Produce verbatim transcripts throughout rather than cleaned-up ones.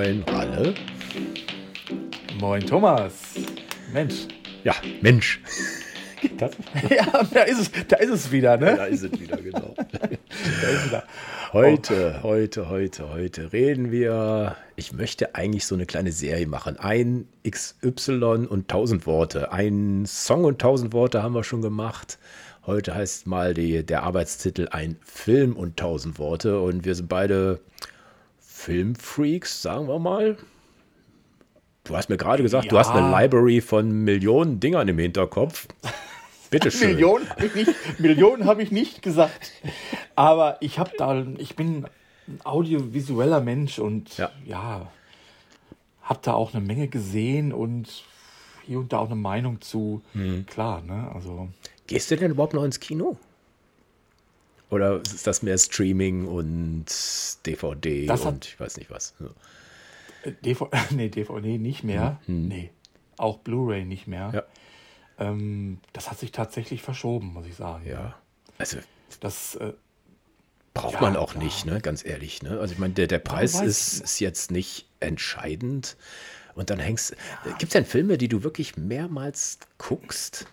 Moin, Ralle. Moin, Thomas. Mensch. Ja, Mensch. Das, ja, da ist es, da ist es wieder, ne? Ja, da ist es wieder, genau. Da ist es wieder. Heute, oh. heute, heute, heute reden wir, ich möchte eigentlich so eine kleine Serie machen. Ein X Y und tausend Worte. Ein Song und tausend Worte haben wir schon gemacht. Heute heißt mal die, der Arbeitstitel ein Film und tausend Worte. Und wir sind beide Filmfreaks, sagen wir mal. Du hast mir gerade gesagt, ja. Du hast eine Library von Millionen Dingern im Hinterkopf. Bitte schön. Millionen habe ich nicht, Millionen habe ich nicht gesagt. Aber ich habe da, ich bin ein audiovisueller Mensch und ja, ja habe da auch eine Menge gesehen und hier und da auch eine Meinung zu. Hm. Klar, ne? Also. Gehst du denn überhaupt noch ins Kino? Oder ist das mehr Streaming und D V D das und ich weiß nicht was? Ja. D V D, nee, D V D nicht mehr. Hm. Nee, auch Blu-ray nicht mehr. Ja. Ähm, das hat sich tatsächlich verschoben, muss ich sagen. Ja, also das äh, braucht ja, man auch ja. nicht, ne? Ganz ehrlich. Ne? Also ich meine, der, der Preis ist, ist jetzt nicht entscheidend. Und dann hängst ja. Gibt es denn Filme, die du wirklich mehrmals guckst?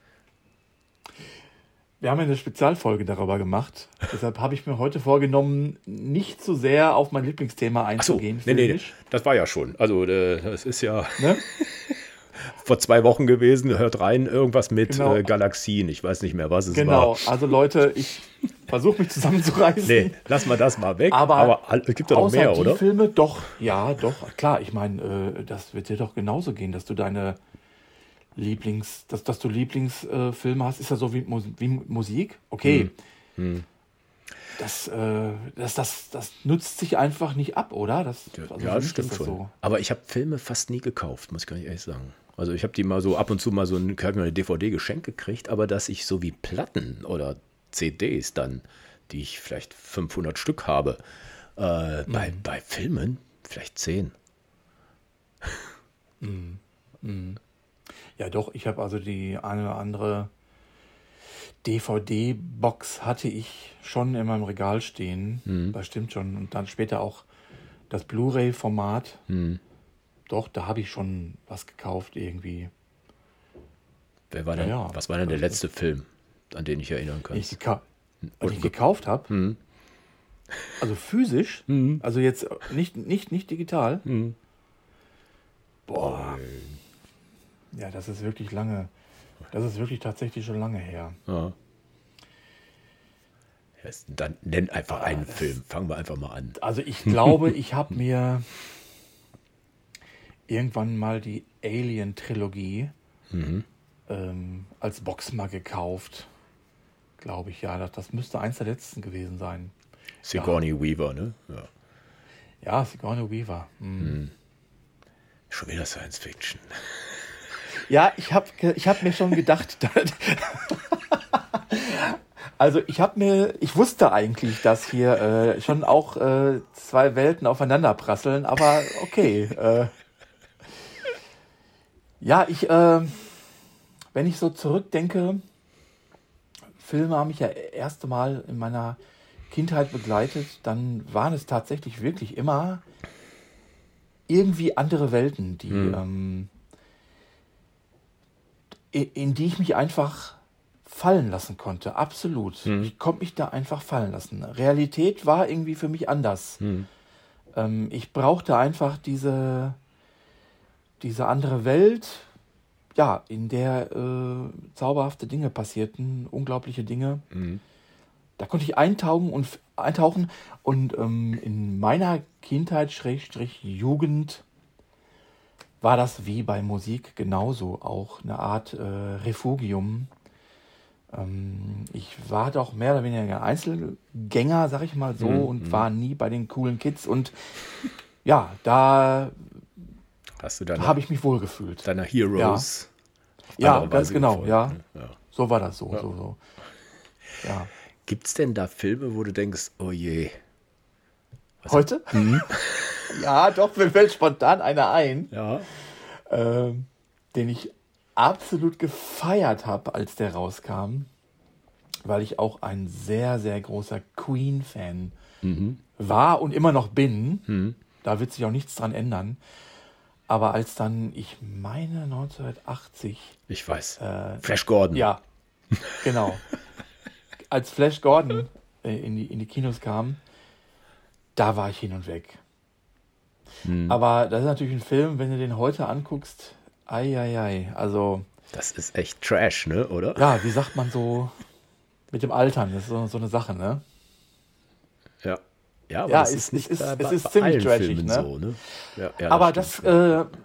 Wir haben ja eine Spezialfolge darüber gemacht. Deshalb habe ich mir heute vorgenommen, nicht zu sehr auf mein Lieblingsthema einzugehen. Ach so, nee, nee, das war ja schon. Also äh, das ist ja ne? vor zwei Wochen gewesen. Hört rein, irgendwas mit genau. äh, Galaxien. Ich weiß nicht mehr, was es genau. war. Genau, also Leute, ich versuche mich zusammenzureißen. Nee, lass mal das mal weg. Aber, Aber es gibt ja noch mehr, die oder? Filme, doch, ja, doch. Klar, ich meine, äh, das wird dir doch genauso gehen, dass du deine Lieblings, dass, dass du Lieblingsfilme äh, hast, ist ja so wie, wie Musik. Okay. Hm. Hm. Das, äh, das, das, das nutzt sich einfach nicht ab, oder? Das, also ja, das stimmt das schon. So. Aber ich habe Filme fast nie gekauft, muss ich gar nicht ehrlich sagen. Also ich habe die mal so ab und zu mal so ein, eine D V D geschenkt gekriegt, aber dass ich so wie Platten oder C Ds dann, die ich vielleicht fünfhundert Stück habe, äh, mhm. bei, bei Filmen vielleicht zehn. Mhm. Mhm. Ja doch, ich habe also die eine oder andere D V D-Box hatte ich schon in meinem Regal stehen. Mhm. Das stimmt schon. Und dann später auch das Blu-ray-Format. Mhm. Doch, da habe ich schon was gekauft irgendwie. Wer war denn, ja, ja. Was war denn der letzte Film, an den ich erinnern kann? Ich, geka- den ich gekauft habe? Mhm. Also physisch? Mhm. Also jetzt nicht, nicht, nicht digital? Mhm. Boah. Ja, das ist wirklich lange. Das ist wirklich tatsächlich schon lange her. Ja. Dann nenn einfach einen ah, Film. Fangen wir einfach mal an. Also ich glaube, ich habe mir irgendwann mal die Alien-Trilogie mhm. ähm, als Box mal gekauft. Glaube ich, ja. Das, das müsste eins der letzten gewesen sein. Sigourney ja. Weaver, ne? Ja, ja Sigourney Weaver. Mhm. Mhm. Schon wieder Science Fiction. Ja, ich habe ich hab mir schon gedacht, also ich habe mir, ich wusste eigentlich, dass hier äh, schon auch äh, zwei Welten aufeinander prasseln, aber okay. Äh, ja, ich, äh, wenn ich so zurückdenke, Filme haben mich ja erste Mal in meiner Kindheit begleitet, dann waren es tatsächlich wirklich immer irgendwie andere Welten, die hm. ähm, in die ich mich einfach fallen lassen konnte. Absolut. Hm. Ich konnte mich da einfach fallen lassen. Realität war irgendwie für mich anders. Hm. Ähm, ich brauchte einfach diese, diese andere Welt, ja, in der äh, zauberhafte Dinge passierten, unglaubliche Dinge. Hm. Da konnte ich eintauchen und eintauchen und ähm, in meiner Kindheit, Schrägstrich Jugend, war das wie bei Musik genauso auch eine Art äh, Refugium. Ähm, ich war doch mehr oder weniger Einzelgänger, sag ich mal so, mhm. und war nie bei den coolen Kids. Und ja, da habe ich mich wohlgefühlt. Deiner Heroes. Ja, ja ganz genau. Ja. ja. So war das so. Ja. so, so. Ja. Gibt es denn da Filme, wo du denkst, oh je. Was Heute? Mhm. Ja, doch, mir fällt spontan einer ein, ja. ähm, den ich absolut gefeiert habe, als der rauskam, weil ich auch ein sehr, sehr großer Queen-Fan mhm. war und immer noch bin. Mhm. da wird sich auch nichts dran ändern. Aber als dann, ich meine neunzehnhundertachtzig, Ich weiß. äh, Flash Gordon. ja, genau, als Flash Gordon äh, in die, in die Kinos kam, da war ich hin und weg. Hm. Aber das ist natürlich ein Film, wenn du den heute anguckst, ei, ei, ei, also, Das ist echt Trash, ne, oder? ja, wie sagt man so mit dem Altern, das ist so, so eine Sache, ne? Ja. Ja, aber Ja, das es- ist nicht es ist- bei, es bei, ist bei ziemlich allen trashig, Filmen ne? so, ne? Ja, ja, Aber das das, stimmt. Ja. äh,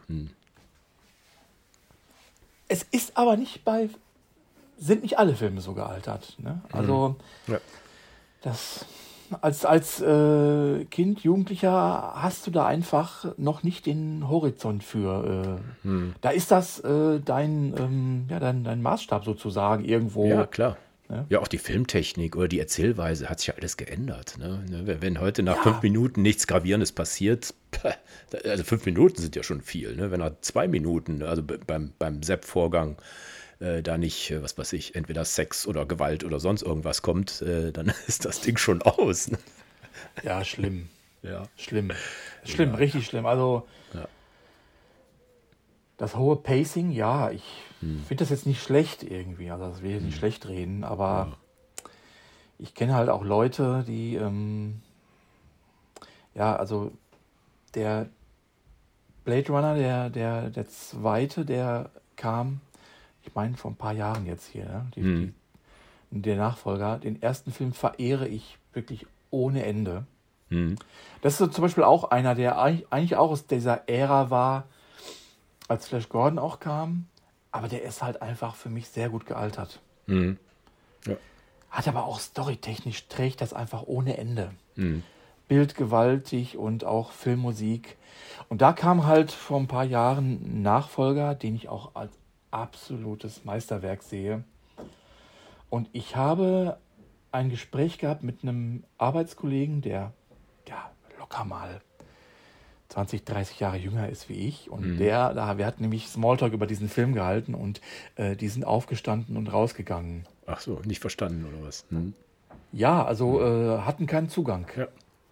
es ist aber nicht bei, sind nicht alle Filme so gealtert, ne? Also, Ja. das, als, als äh, Kind, Jugendlicher hast du da einfach noch nicht den Horizont für. Äh, Hm. Da ist das äh, dein, ähm, ja, dein, dein Maßstab sozusagen irgendwo. Ja, klar. Ne? Ja, auch die Filmtechnik oder die Erzählweise hat sich ja alles geändert. Ne? Ne, Wenn wenn heute nach Ja. fünf Minuten nichts Gravierendes passiert, pah, also fünf Minuten sind ja schon viel. Ne? Wenn nach zwei Minuten, also be- beim, beim Sepp-Vorgang, äh, da nicht, äh, was weiß ich, entweder Sex oder Gewalt oder sonst irgendwas kommt, äh, dann ist das Ding schon aus. Ne? Ja, schlimm. Ja. Schlimm. Schlimm, Ja. richtig schlimm. Also, Ja. das hohe Pacing, ja, ich Hm. finde das jetzt nicht schlecht irgendwie. Also, das will ich nicht schlecht reden, aber ich kenne halt auch Leute, die, ähm, ja, also der Blade Runner, der, der, der zweite, der kam, ich meine, vor ein paar Jahren jetzt hier, ne? die, Hm. die, der Nachfolger, den ersten Film verehre ich wirklich ohne Ende. Hm. Das ist so zum Beispiel auch einer, der eigentlich eigentlich auch aus dieser Ära war, als Flash Gordon auch kam, aber der ist halt einfach für mich sehr gut gealtert. Hm. Hat aber auch storytechnisch, trägt das einfach ohne Ende. Hm. Bildgewaltig und auch Filmmusik. Und da kam halt vor ein paar Jahren ein Nachfolger, den ich auch als absolutes Meisterwerk sehe. Und ich habe ein Gespräch gehabt mit einem Arbeitskollegen, der ja locker mal zwanzig, dreißig Jahre jünger ist wie ich. Und Mhm. der, da, wir hatten nämlich Smalltalk über diesen Film gehalten und äh, die sind aufgestanden und rausgegangen. Ach so, nicht verstanden oder was? Hm. Ja, also äh, hatten keinen Zugang. Ja.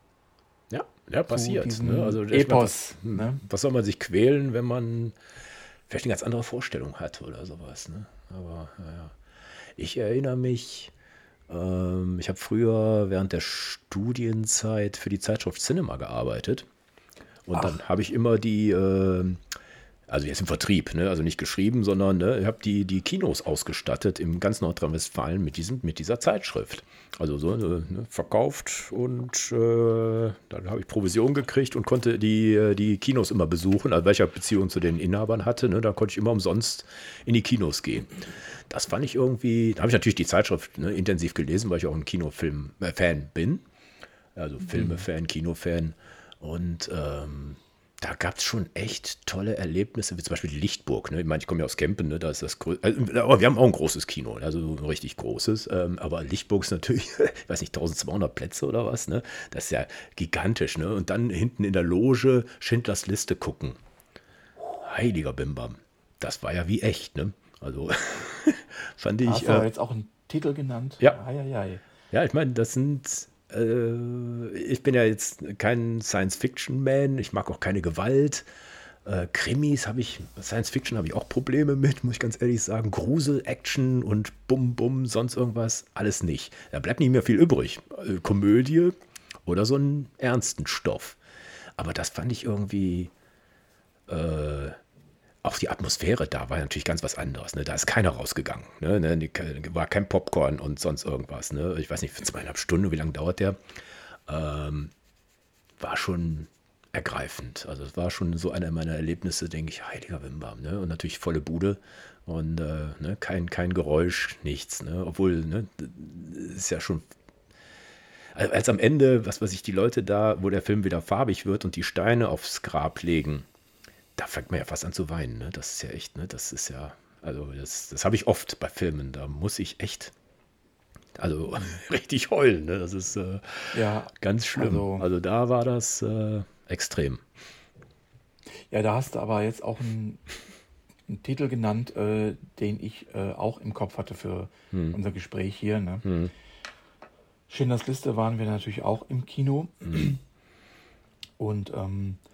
Ja, ja, passiert. diesem Ne? Also, ich mein, Epos, was, hm, ne? was soll man sich quälen, wenn man vielleicht eine ganz andere Vorstellung hat oder sowas. Ne? Aber naja. Ich erinnere mich, ähm, ich habe früher während der Studienzeit für die Zeitschrift Cinema gearbeitet. Und dann habe ich immer die, äh, also jetzt im Vertrieb, ne? Also nicht geschrieben, sondern ne, ich habe die, die Kinos ausgestattet im ganz Nordrhein-Westfalen mit, diesem, mit dieser Zeitschrift. Also so ne, verkauft und äh, dann habe ich Provision gekriegt und konnte die, äh, die Kinos immer besuchen, also welcher Beziehung zu den Inhabern hatte. Ne? Da konnte ich immer umsonst in die Kinos gehen. Das fand ich irgendwie, da habe ich natürlich die Zeitschrift ne, intensiv gelesen, weil ich auch ein Kinofilm-Fan bin. Also Filme-Fan, Kinofan. Und ähm, da gab es schon echt tolle Erlebnisse, wie zum Beispiel die Lichtburg. Ne? Ich meine, ich komme ja aus Kempen, ne? Da ist das grö- also, aber wir haben auch ein großes Kino, also ein richtig großes. Ähm, aber Lichtburg ist natürlich, ich weiß nicht, zwölfhundert Plätze oder was. Ne? Das ist ja gigantisch. Ne? Und dann hinten in der Loge Schindlers Liste gucken. Heiliger Bimbam. Das war ja wie echt. Ne? Also fand ich. Hast du aber Äh, jetzt auch einen Titel genannt? Ja. Ei, ei, ei. ja, ich meine, das sind. Äh, ich bin ja jetzt kein Science-Fiction-Man. Ich mag auch keine Gewalt. Äh, Krimis habe ich, Science-Fiction habe ich auch Probleme mit, muss ich ganz ehrlich sagen. Grusel, Action und Bum, Bum, sonst irgendwas, alles nicht. Da bleibt nicht mehr viel übrig. Äh, Komödie oder so einen ernsten Stoff. Aber das fand ich irgendwie. Äh, auch die Atmosphäre da war natürlich ganz was anderes. Ne? Da ist keiner rausgegangen. Ne? Ne? Die- War kein Popcorn und sonst irgendwas. Ne? Ich weiß nicht, für zweieinhalb Stunden, wie lange dauert der? Ähm, war schon ergreifend. Also es war schon so einer meiner Erlebnisse, denke ich, heiliger Bimbam. Ne? Und natürlich volle Bude und äh, ne? kein, kein Geräusch, nichts. Ne? Obwohl, ne? ist ja schon. Als als am Ende, was weiß ich, die Leute da, wo der Film wieder farbig wird und die Steine aufs Grab legen, da fängt man ja fast an zu weinen. Ne? Das ist ja echt, ne? Das ist ja, also das, das habe ich oft bei Filmen. Da muss ich echt, also richtig heulen. Ne? Das ist äh, Ja, ganz schlimm. also- Also, da war das äh, extrem. ja, da hast du aber jetzt auch einen, einen Titel genannt, äh, den ich äh, auch im Kopf hatte für Hm. unser Gespräch hier. Ne? Hm. Schindlers Liste waren wir natürlich auch im Kino. Und ähm,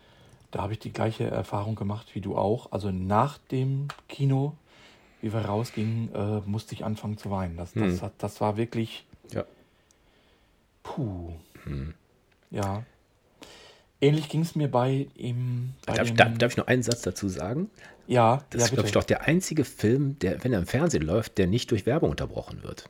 da habe ich die gleiche Erfahrung gemacht wie du auch. Also nach dem Kino, wie wir rausgingen, äh, musste ich anfangen zu weinen. Das, das, Hm. hat, das war wirklich, Ja. puh, Hm. ja. Ähnlich ging es mir bei ihm, bei Darf, ich- dem, darf, darf ich noch einen Satz dazu sagen? ja, Das ja ist, glaube ich, bitte. doch der einzige Film, der, wenn er im Fernsehen läuft, der nicht durch Werbung unterbrochen wird.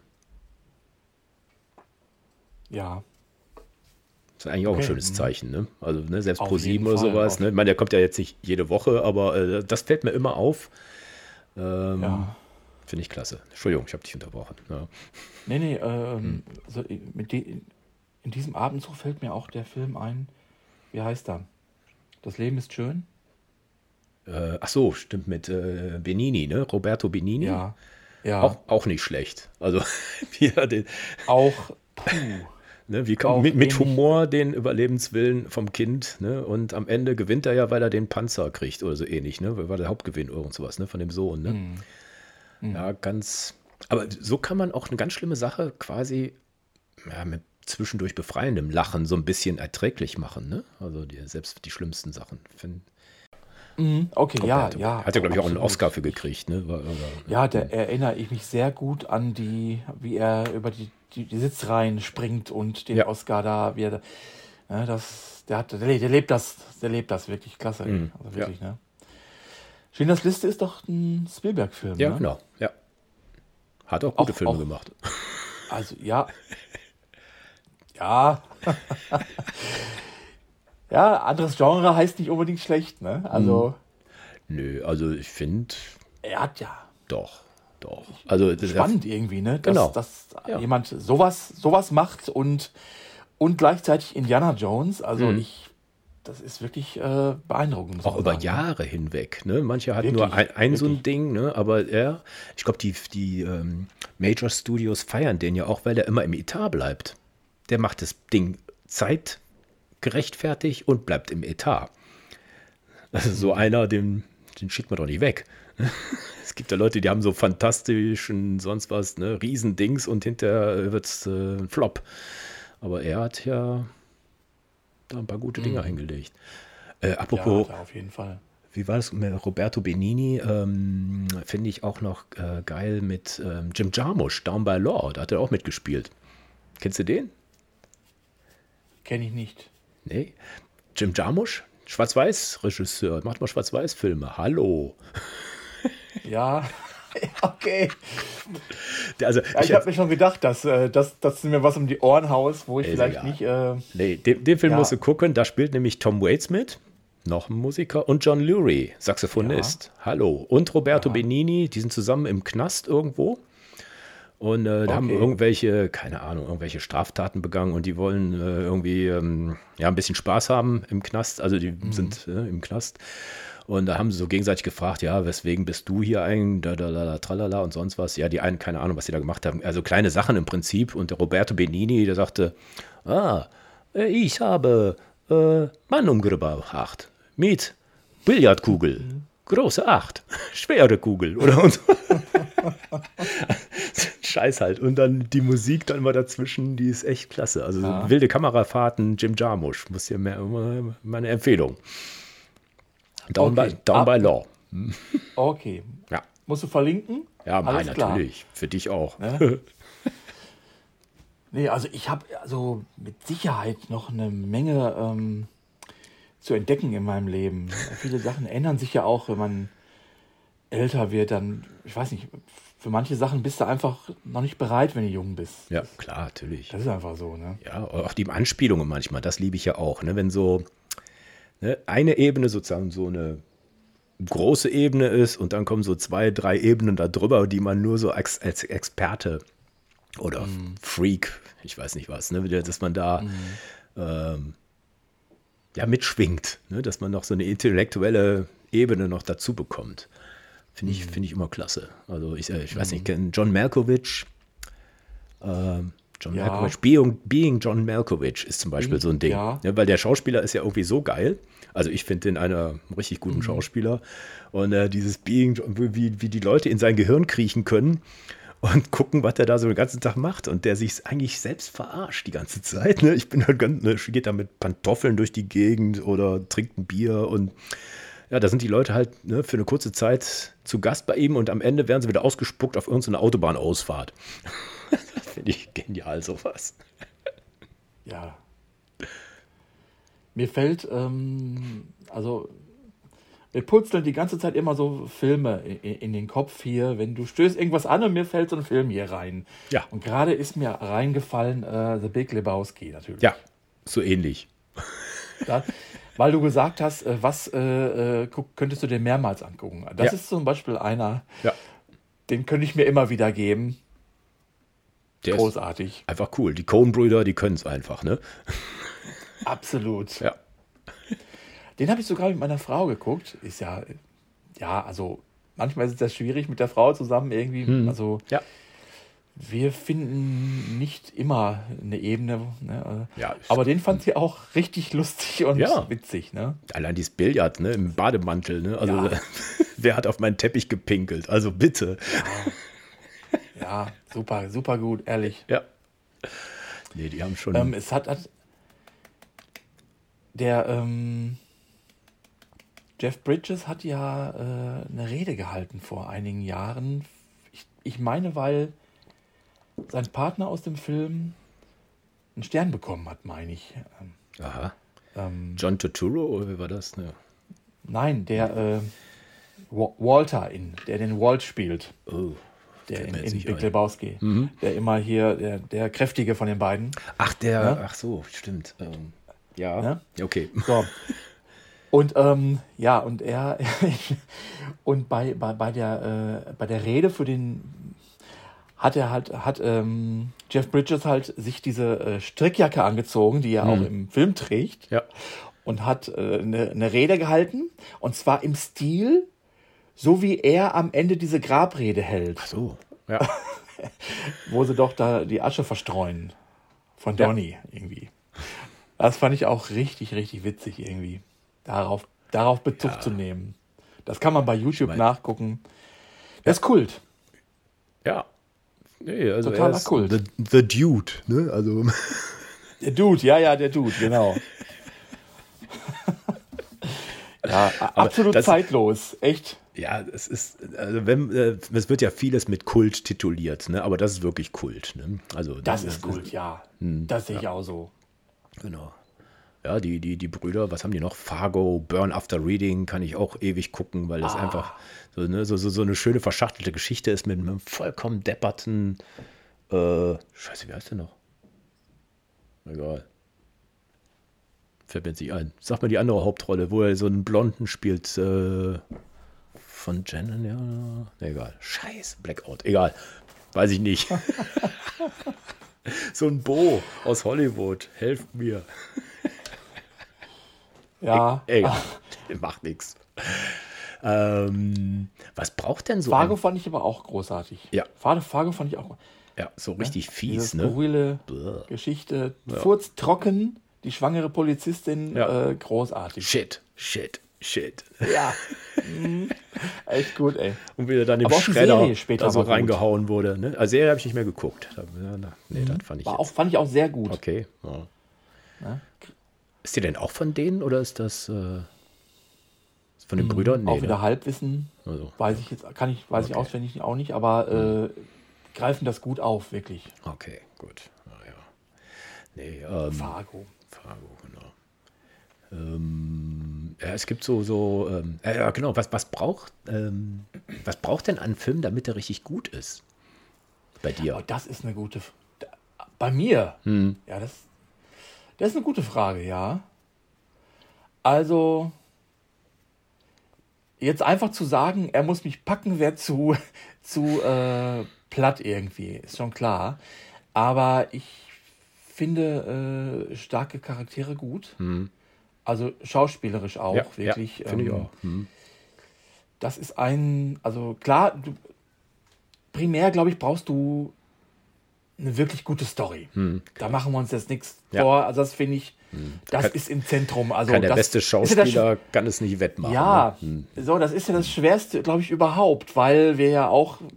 Ja, Das ist eigentlich auch ein okay. schönes Mhm. Zeichen, ne? Also, ne, selbst Auf ProSieben jeden oder Fall. sowas, Auf, ne? Ich meine, der kommt ja jetzt nicht jede Woche, aber äh, das fällt mir immer auf. Ähm, ja. Finde ich klasse. Entschuldigung, ich habe dich unterbrochen. Ja. Nee, nee, ähm, so, äh, mit de, in diesem Abendzug fällt mir auch der Film ein, wie heißt er? Das Leben ist schön? Äh, ach so, stimmt, mit äh, Benini, ne? Roberto Benini. Ja, ja, Auch, auch nicht schlecht. Also, wie er den, auch, puh, ne, wie kommt auch mit, mit ähnlich, Humor den Überlebenswillen vom Kind, ne? Und am Ende gewinnt er ja, weil er den Panzer kriegt oder so ähnlich, ne? Weil war der Hauptgewinn oder sowas, ne? Von dem Sohn, ne? mm, mm, Ja, ganz. Aber so kann man auch eine ganz schlimme Sache quasi ja, mit zwischendurch befreiendem Lachen so ein bisschen erträglich machen, ne? Also die, selbst die schlimmsten Sachen. Find, mm, okay, ja, Roberto. ja, Hat ja, glaube ich, auch einen absolut. Oscar für gekriegt, ne? War, war, Ja, da erinnere ich mich sehr gut an die, wie er über die, die, die Sitzreihen springt und den ja. Oscar da, wie er, da- ne, das, der hat, der, le- der lebt das, der lebt das wirklich klasse, Mhm. also Ja. wirklich, ne? Schindlers Liste ist doch ein Spielberg-Film, Ja, ne? genau. Ja. Hat auch gute Auch, Filme auch, gemacht. also ja, ja, ja, anderes Genre heißt nicht unbedingt schlecht, ne? Also, Nö, also ich finde, er hat ja doch, doch. Also das, spannend irgendwie, ne? Dass, genau. dass Ja. jemand sowas, sowas macht und, und gleichzeitig Indiana Jones. Also Mhm. ich, das ist wirklich äh, beeindruckend, muss Auch man über sagen. Ne? Jahre hinweg. Ne? Manche hatten nur Wirklich, ein, ein so ein wirklich. Ding, ne? Aber er, ich glaube, die, die ähm, Major Studios feiern den ja auch, weil der immer im Etat bleibt. Der macht das Ding zeitgerechtfertigt und bleibt im Etat. Also so einer, den, den schickt man doch nicht weg. Es gibt ja Leute, die haben so fantastischen, sonst was, ne, Riesendings und hinterher wird es äh, ein Flop. Aber er hat ja da ein paar gute Dinge Mhm. eingelegt. Äh, Ja, apropos, hat er auf jeden Fall. wie war das mit Roberto Benini? Ähm, finde ich auch noch äh, geil mit ähm, Jim Jarmusch, Down by Law. Da hat er auch mitgespielt. Kennst du den? Kenne ich nicht. Nee. Jim Jarmusch, Schwarz-Weiß-Regisseur, macht mal Schwarz-Weiß-Filme. Hallo. Ja, okay. Der, also, Ja, ich, ich habe mir schon gedacht, dass, äh, dass, dass du mir was um die Ohren haust, wo ich Ist vielleicht egal. nicht. Äh, nee, den, den Film Ja. musst du gucken. Da spielt nämlich Tom Waits mit, noch ein Musiker, und John Lurie, Saxophonist. Hallo. Und Roberto Ja. Benini, die sind zusammen im Knast irgendwo. Und äh, da haben Okay. irgendwelche, keine Ahnung, irgendwelche Straftaten begangen und die wollen äh, irgendwie ähm, ja, ein bisschen Spaß haben im Knast. Also die sind äh, im Knast. Und da haben sie so gegenseitig gefragt, ja, weswegen bist du hier ein, da, da, da, tralala und sonst was. Ja, die einen, keine Ahnung, was die da gemacht haben. Also kleine Sachen im Prinzip. Und der Roberto Benini, der sagte, ah, äh, ich habe äh, Mann umgebracht mit Billardkugel. Große Acht, schwere Kugel oder und so. Scheiß halt. Und dann die Musik dann mal dazwischen, die ist echt klasse. Also so Ja. wilde Kamerafahrten, Jim Jarmusch, muss hier mehr, meine Empfehlung. Down, Okay. by, down Ab- by Law. okay. Ja, Musst du verlinken? ja Alles nein, klar. natürlich. Für dich auch. Ne? Nee, also ich habe also mit Sicherheit noch eine Menge ähm, zu entdecken in meinem Leben. Viele Sachen ändern sich ja auch, wenn man älter wird. Dann, ich weiß nicht, für manche Sachen bist du einfach noch nicht bereit, wenn du jung bist. Ja, klar, natürlich. Das ist einfach so, ne? Ja, auch die Anspielungen manchmal, das liebe ich ja auch. Ne? Wenn so ne, eine Ebene sozusagen so eine große Ebene ist und dann kommen so zwei, drei Ebenen da drüber, die man nur so als, als Experte oder Freak, ich weiß nicht was, ne, dass man da ähm, ja mitschwingt, ne, dass man noch so eine intellektuelle Ebene noch dazu bekommt. Finde ich, finde ich immer klasse. Also ich, äh, ich weiß nicht, ich kenne John Malkovich, ähm, John Ja. Malkovich, Being, Being John Malkovich ist zum Beispiel so ein Ding. Ja. Ne, weil der Schauspieler ist ja irgendwie so geil. Also ich finde den einer richtig guten Schauspieler. Und äh, dieses Being, wie, wie die Leute in sein Gehirn kriechen können und gucken, was der da so den ganzen Tag macht. Und der sich eigentlich selbst verarscht die ganze Zeit. Ne? Ich bin halt ganz, ne, geht da mit Pantoffeln durch die Gegend oder trinkt ein Bier. Und ja, da sind die Leute halt ne, für eine kurze Zeit zu Gast bei ihm und am Ende werden sie wieder ausgespuckt auf irgendeine Autobahnausfahrt. Das finde ich genial, sowas. Ja. Mir fällt, ähm, also, mir purzeln die ganze Zeit immer so Filme in, in den Kopf hier. Wenn du stößt irgendwas an und mir fällt so ein Film hier rein. Ja. Und gerade ist mir reingefallen äh, The Big Lebowski natürlich. Ja, so ähnlich. Da, weil du gesagt hast, äh, was äh, äh, guck, könntest du dir mehrmals angucken. Das Ja. ist zum Beispiel einer, Ja. den könnte ich mir immer wieder geben. Der Großartig. ist einfach cool. Die Coen-Brüder, die können es einfach, ne? Absolut. Ja. Den habe ich sogar mit meiner Frau geguckt. Ist ja, ja, also manchmal ist es ja schwierig mit der Frau zusammen irgendwie. Hm. Also Ja. wir finden nicht immer eine Ebene. Ne? Ja. Aber den fand sie auch richtig lustig und Ja. witzig. Ne? Allein dieses Billard, ne, im Bademantel, ne? Also, Ja. wer hat auf meinen Teppich gepinkelt? Also bitte. Ja, super, super gut, ehrlich. Ja. Nee, die haben schon. Ähm, es hat, hat der ähm, Jeff Bridges hat ja äh, eine Rede gehalten vor einigen Jahren. Ich, ich meine, weil sein Partner aus dem Film einen Stern bekommen hat, meine ich. Ähm, Aha. ähm, John Turturro, oder wie war das? Ne? nein, der äh, Wa- Walter, in, der den Walt spielt. Oh. Der fällt in, mir jetzt in nicht Big ein. Lebowski. Mhm. Der immer hier, der, der Kräftige von den beiden. Ach, der, Ja? ach so, stimmt. Ähm, ja. Ja? Okay. So. Und ähm, ja, und er und bei, bei, bei, der, äh, bei der Rede für den hat er halt, hat ähm, Jeff Bridges halt sich diese äh, Strickjacke angezogen, die er auch im Film trägt, Ja. und hat äh, eine, eine Rede gehalten, und zwar im Stil, so wie er am Ende diese Grabrede hält, Ach so. Ja. wo sie doch da die Asche verstreuen von Ja. Donny irgendwie. Das fand ich auch richtig, richtig witzig irgendwie, darauf, darauf Bezug Ja. zu nehmen. Das kann man bei YouTube mein- nachgucken. Das ist Kult. Ja. Nee, also Totaler er ist Kult. The, the Dude, ne? Also. Der Dude, ja, ja, der Dude, genau. Ja, absolut das- zeitlos, echt. Ja, es ist, also wenn, äh, es wird ja vieles mit Kult tituliert, ne? Aber das ist wirklich Kult, ne? Also Das ist Kult, ja. Das sehe ich auch so. Genau. Ja, die, die, die Brüder, was haben die noch? Fargo, Burn After Reading kann ich auch ewig gucken, weil das Ah. einfach so, ne, so, so, so eine schöne verschachtelte Geschichte ist mit einem vollkommen depperten, äh, Scheiße, wie heißt der noch? Egal. Fällt mir jetzt nicht ein. Sag mal die andere Hauptrolle, wo er so einen Blonden spielt, äh, von Jen, ja, nee, egal. Scheiße, Blackout, egal. Weiß ich nicht. So ein Bo aus Hollywood, helft mir. Ja, Egal, macht nichts. Ähm, was braucht denn so Fargo ein, fand ich aber auch großartig. Ja. Fargo, Fargo fand ich auch. ja, so richtig Diese fies, ne? skurrile Bäh. Geschichte. Furztrocken, die schwangere Polizistin, Ja. äh, großartig. Shit, shit, shit. Ja. Mhm. Echt gut, ey. Und wie er dann im Aber auch die Schredder Serie später da so war gut. reingehauen wurde. Ne? Also Serie habe ich nicht mehr geguckt. Da- ja, na, Nee, das fand ich War auch, jetzt. fand ich auch sehr gut. Okay. Ja. Ne? Ist die denn auch von denen oder ist das äh, ist von den Brüdern? Nee, Auch wieder ne? Halbwissen. Also, Weiß ich jetzt, kann ich, weiß ich Okay. auswendig auch nicht, aber äh, greifen das gut auf, wirklich. okay, gut. Ah, ja. Nee, ähm, Fargo. Fargo, genau. Ähm, ja, es gibt so, so, ähm, äh, ja, genau, was, was braucht, ähm, was braucht denn ein Film, damit er richtig gut ist? Bei dir? Oh, das ist eine gute. F- da- Bei mir? Hm. Ja, das, das ist eine gute Frage, ja. Also, jetzt einfach zu sagen, er muss mich packen, wäre zu, zu äh, platt irgendwie, ist schon klar. Aber ich finde äh, starke Charaktere gut. Also schauspielerisch auch, Hm. Ja, wirklich. ja, finde ich ähm, auch. Hm. Das ist ein, also klar, du, primär, glaube ich, brauchst du eine wirklich gute Story. Da machen wir uns jetzt nichts Hm. Ja. vor. Also das finde ich, das Kann- ist im Zentrum. Also Kann der das beste ist ja das Schauspieler, kann es nicht wettmachen. Ja, Ne? so, das ist ja das Schwerste, glaube ich, überhaupt, weil wir ja auch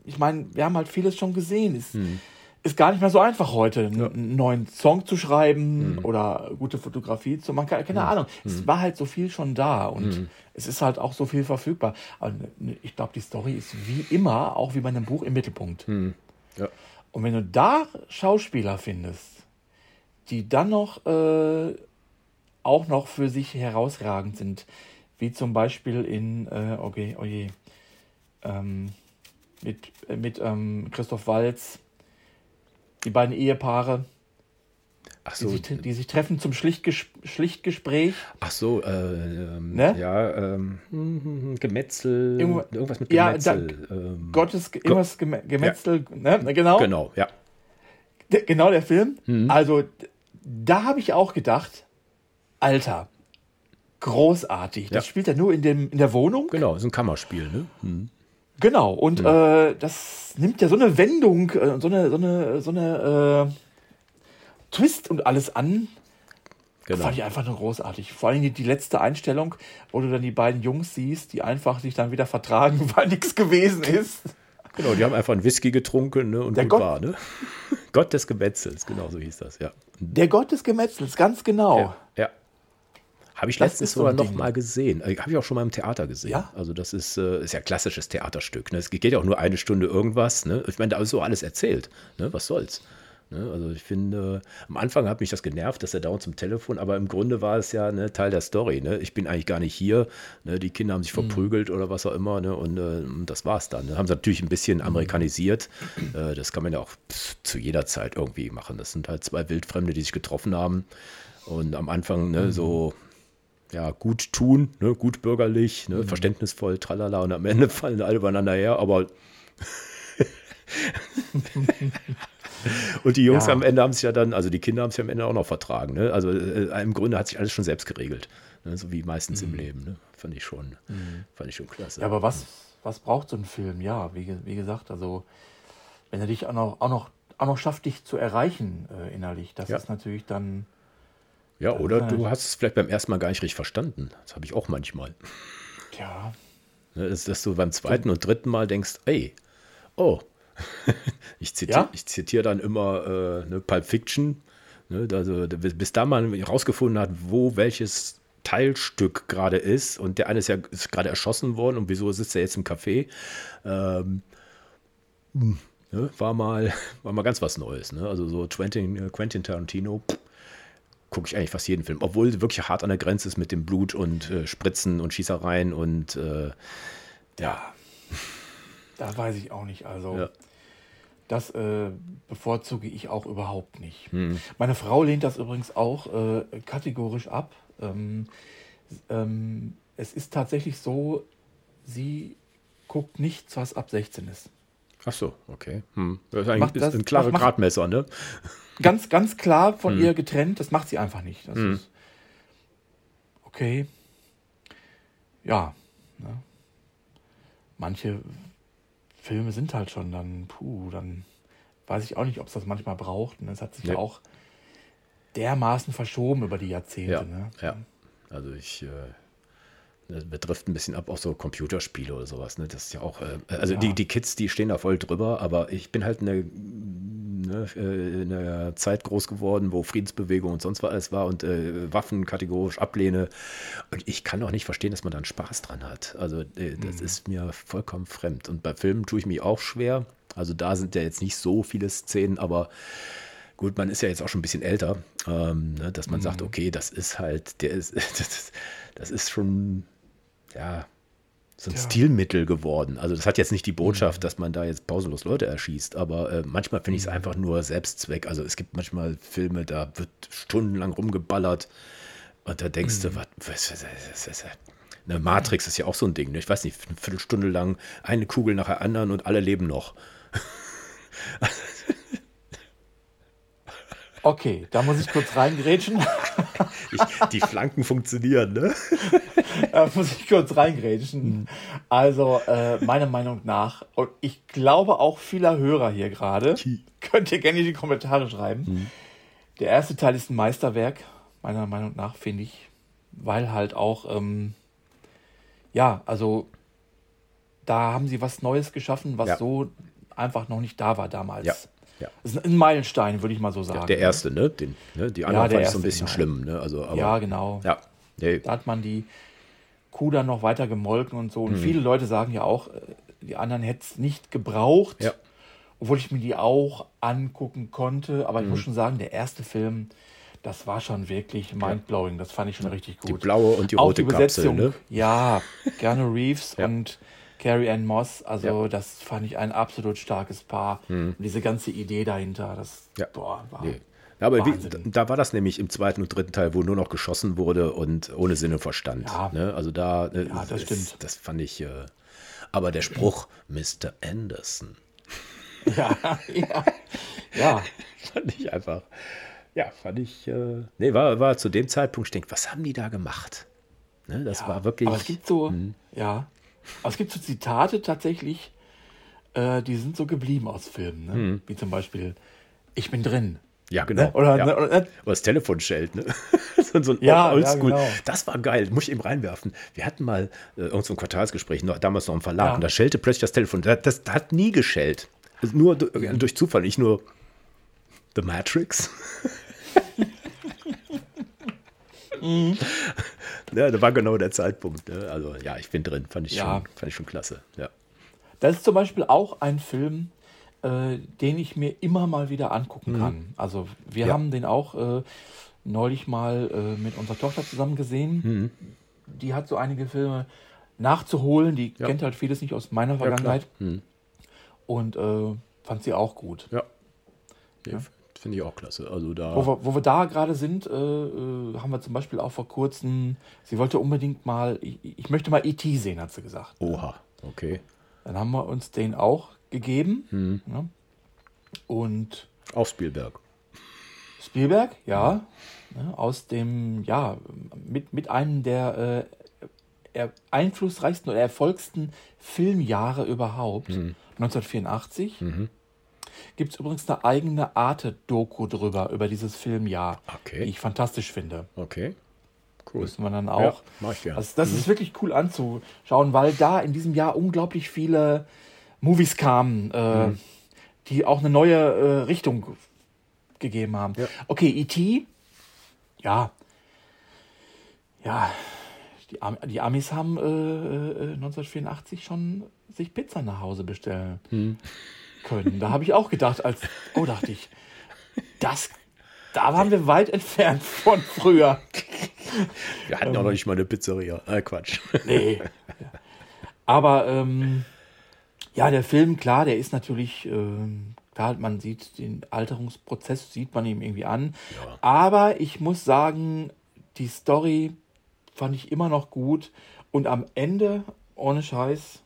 ich meine, wir haben halt vieles schon gesehen. Es Hm. ist gar nicht mehr so einfach heute, einen Ja. einen neuen Song zu schreiben Hm. oder gute Fotografie zu machen. Keine, keine Hm. Ahnung. Es war halt so viel schon da und Hm. es ist halt auch so viel verfügbar. Aber ne, ich glaube, die Story ist wie immer, auch wie bei einem Buch, im Mittelpunkt. Hm. Ja. Und wenn du da Schauspieler findest, die dann noch äh, auch noch für sich herausragend sind, wie zum Beispiel in, äh, okay, oh je, ähm, mit, äh, mit ähm, Christoph Waltz, die beiden Ehepaare, Ach die so, sich, die sich treffen zum Schlichtges Schlichtgespräch. ach so, äh, ähm, Ne? ja, ähm, hm, hm, hm, Gemetzel, Irgendwo- irgendwas mit Ja, Gemetzel. ähm, Gottes irgendwas Gem Gemetzel, ne? Genau, Genau, ja. D- genau der Film. Mhm. Also, d- da habe ich auch gedacht, Alter, großartig. Das Ja. spielt ja nur in, dem, in der Wohnung. Genau, ist ein Kammerspiel, ne? Hm. Genau, und äh, das nimmt ja so eine Wendung, äh, so eine, so eine, so eine äh, Twist und alles an. Genau. Fand ich einfach nur großartig. Vor allem die, die letzte Einstellung, wo du dann die beiden Jungs siehst, die einfach sich dann wieder vertragen, weil nichts gewesen ist. Genau, die haben einfach einen Whisky getrunken, ne? Und Der gut Gott- war, ne? Gott des Gemetzels, genau so hieß das, ja. Der Gott des Gemetzels, ganz genau. Ja. ja. Habe ich Das letztens ist so sogar ein noch Ding. mal gesehen. Äh, Habe ich auch schon mal im Theater gesehen. Ja? Also das ist, äh, ist ja klassisches Theaterstück. Ne? Es geht ja auch nur eine Stunde irgendwas. Ne? Ich meine, da ist so alles erzählt. Ne? Was soll's? Ne? Also ich finde, äh, am Anfang hat mich das genervt, dass er dauernd zum Telefon, aber im Grunde war es ja ne, Teil der Story. Ne? Ich bin eigentlich gar nicht hier. Ne? Die Kinder haben sich verprügelt oder was auch immer. Ne? Und äh, das war's dann. Ne? Haben sie natürlich ein bisschen amerikanisiert. Äh, das kann man ja auch pff, zu jeder Zeit irgendwie machen. Das sind halt zwei Wildfremde, die sich getroffen haben. Und am Anfang ne, so ja, gut tun, ne, gut bürgerlich, ne, verständnisvoll, tralala, und am Ende fallen alle übereinander her, aber und die Jungs Ja. am Ende haben sich ja dann, also die Kinder haben sich am Ende auch noch vertragen, ne? Also äh, im Grunde hat sich alles schon selbst geregelt, ne? So wie meistens im Leben, ne? Fand ich schon, fand ich schon klasse. Ja, aber was, was braucht so ein Film? Ja, wie, ge- wie gesagt, also wenn er dich auch noch, auch noch, auch noch schafft, dich zu erreichen äh, innerlich, das Ja. ist natürlich dann, Ja, oder das- du hast es vielleicht beim ersten Mal gar nicht richtig verstanden. Das habe ich auch manchmal. ja, Ne, dass, dass du beim zweiten und dritten Mal denkst, ey, oh, ich zitiere Ja? ich zitiere dann immer äh, ne, Pulp Fiction, ne, also, da- bis da man herausgefunden hat, wo welches Teilstück gerade ist und der eine ist ja ist gerade erschossen worden und wieso sitzt er jetzt im Café, ähm, hm, ne, war, mal, war mal ganz was Neues. Ne? Also so Quentin, äh, Quentin Tarantino, gucke ich eigentlich fast jeden Film, obwohl wirklich hart an der Grenze ist mit dem Blut und äh, Spritzen und Schießereien und äh, ja, da weiß ich auch nicht. Also Ja. das äh, bevorzuge ich auch überhaupt nicht. Hm. Meine Frau lehnt das übrigens auch äh, kategorisch ab. Ähm, ähm, es ist tatsächlich so, sie guckt nichts, was ab sechzehn ist. Ach so, okay. Hm. Das ist eigentlich Macht ist das- ein klarer mach- mach- Gradmesser, ne? Ganz, ganz klar von ihr getrennt, das macht sie einfach nicht. Das Hm. ist okay. Ja. Ne? Manche Filme sind halt schon dann, puh, dann weiß ich auch nicht, ob es das manchmal braucht. Ne? Es hat sich Nee. ja auch dermaßen verschoben über die Jahrzehnte. Ja, Ne? ja. Also ich, äh, das betrifft ein bisschen ab auch so Computerspiele oder sowas, ne? Das ist ja auch, äh, also Ja. die, die Kids, die stehen da voll drüber, aber ich bin halt eine, ne, äh, in einer Zeit groß geworden, wo Friedensbewegung und sonst was alles war und äh, Waffen kategorisch ablehne. Und ich kann auch nicht verstehen, dass man da einen Spaß dran hat. Also äh, das ist mir vollkommen fremd. Und bei Filmen tue ich mich auch schwer. Also da sind ja jetzt nicht so viele Szenen, aber gut, man ist ja jetzt auch schon ein bisschen älter, ähm, ne, dass man sagt, okay, das ist halt, der ist, das, das ist schon, ja, so ein Ja. Stilmittel geworden. Also das hat jetzt nicht die Botschaft, dass man da jetzt pausenlos Leute erschießt, aber äh, manchmal finde ich es einfach nur Selbstzweck. Also es gibt manchmal Filme, da wird stundenlang rumgeballert und da denkst du, was, was, was, was, was, eine Matrix ist ja auch so ein Ding, ne? Ich weiß nicht, eine Viertelstunde lang eine Kugel nach der anderen und alle leben noch. Okay, da muss ich kurz reingrätschen. Ich, die Flanken funktionieren, ne? Da muss ich kurz reingrätschen. Also, äh, meiner Meinung nach, und ich glaube auch vieler Hörer hier gerade, könnt ihr gerne in die Kommentare schreiben. Der erste Teil ist ein Meisterwerk, meiner Meinung nach, finde ich, weil halt auch, ähm, ja, also, da haben sie was Neues geschaffen, was Ja. so einfach noch nicht da war damals. Ja, ja. Das ist ein Meilenstein, würde ich mal so sagen. Der erste, ne? Den, ne? Die anderen der fand ich so ein erste, bisschen genau. schlimm, ne? Also, aber, Ja, genau. Ja, nee. Da hat man die Kuh dann noch weiter gemolken und so. Und Mhm. viele Leute sagen ja auch, äh, die anderen hätten es nicht gebraucht. Ja. Obwohl ich mir die auch angucken konnte. Aber ich Mhm. muss schon sagen, der erste Film, das war schon wirklich mindblowing. Das fand ich schon richtig Die gut. blaue und die Auch rote die Kapsel, Besetzung, ne? ja, Keanu Reeves Ja. und Carrie Ann Moss, also Ja. das fand ich ein absolut starkes Paar. Und diese ganze Idee dahinter, das Ja. boah, war Nee. Ja, aber wie, Wahnsinn. da war das nämlich im zweiten und dritten Teil, wo nur noch geschossen wurde und ohne Sinn und Verstand. Ja. Ne? Also da, äh, Ja, das stimmt. Das fand ich. Äh, aber der Spruch, Mister Anderson, ja, ja, ja, fand ich einfach. Ja, fand ich. Äh, nee, war, war zu dem Zeitpunkt, ich denke, was haben die da gemacht? Ne, das ja. war wirklich. Aber es gibt so, ja, aber es gibt so Zitate tatsächlich, äh, die sind so geblieben aus Filmen, ne? Mhm. Wie zum Beispiel, ich bin drin. Ja, genau. Ne? Oder, ja. ne? Oder, Oder das Telefon schellt, ne? so, so ein Ja, Oldschool. ja, genau. Das war geil, muss ich eben reinwerfen. Wir hatten mal äh, irgend so ein Quartalsgespräch, noch, damals noch im Verlag, Ja. und da schellte plötzlich das Telefon. Das, das, das hat nie geschellt. Das ist nur du- durch Zufall, nicht nur The Matrix. Ja, da war genau der Zeitpunkt. Ne? Also ja, ich bin drin, fand ich, Ja. schon, fand ich schon klasse. Ja. Das ist zum Beispiel auch ein Film, äh, den ich mir immer mal wieder angucken kann. Also wir Mhm. Ja. haben den auch äh, neulich mal äh, mit unserer Tochter zusammen gesehen. Mhm. Die hat so einige Filme nachzuholen. Die Ja. kennt halt vieles nicht aus meiner Ja, klar. Vergangenheit. Mhm. Und äh, fand sie auch gut. Ja. Nee, finde ich auch klasse. Also da. Wo wir, wo wir da gerade sind, äh, äh, haben wir zum Beispiel auch vor kurzem, sie wollte unbedingt mal, ich, ich möchte mal E T sehen, hat sie gesagt. Oha, okay. Dann haben wir uns den auch gegeben. Mhm. Ja. Und Auch Spielberg. Spielberg, ja, ne, aus dem, ja, mit, mit einem der äh, er- einflussreichsten oder erfolgsten Filmjahre überhaupt, neunzehnhundertvierundachtzig. Mhm. Gibt es übrigens eine eigene Arte-Doku drüber, über dieses Filmjahr, Okay. die ich fantastisch finde. Okay. Cool. Müssen wir dann auch. Ja, mach ich gerne. Also das ist wirklich cool anzuschauen, weil da in diesem Jahr unglaublich viele Movies kamen, äh, Mhm. die auch eine neue äh, Richtung gegeben haben. Ja. Okay, E T, ja, ja, die, Am die Amis haben äh, äh, neunzehnhundertvierundachtzig schon sich Pizza nach Hause bestellen Mhm. können. Da habe ich auch gedacht, als, oh, dachte ich, das, da waren wir weit entfernt von früher. Wir hatten auch noch nicht mal eine Pizzeria. Äh, Quatsch. Nee. Aber ähm, ja, der Film, klar, der ist natürlich, ähm, klar, man sieht den Alterungsprozess, sieht man ihm irgendwie an. Ja. Aber ich muss sagen, die Story fand ich immer noch gut. Und am Ende, ohne Scheiß,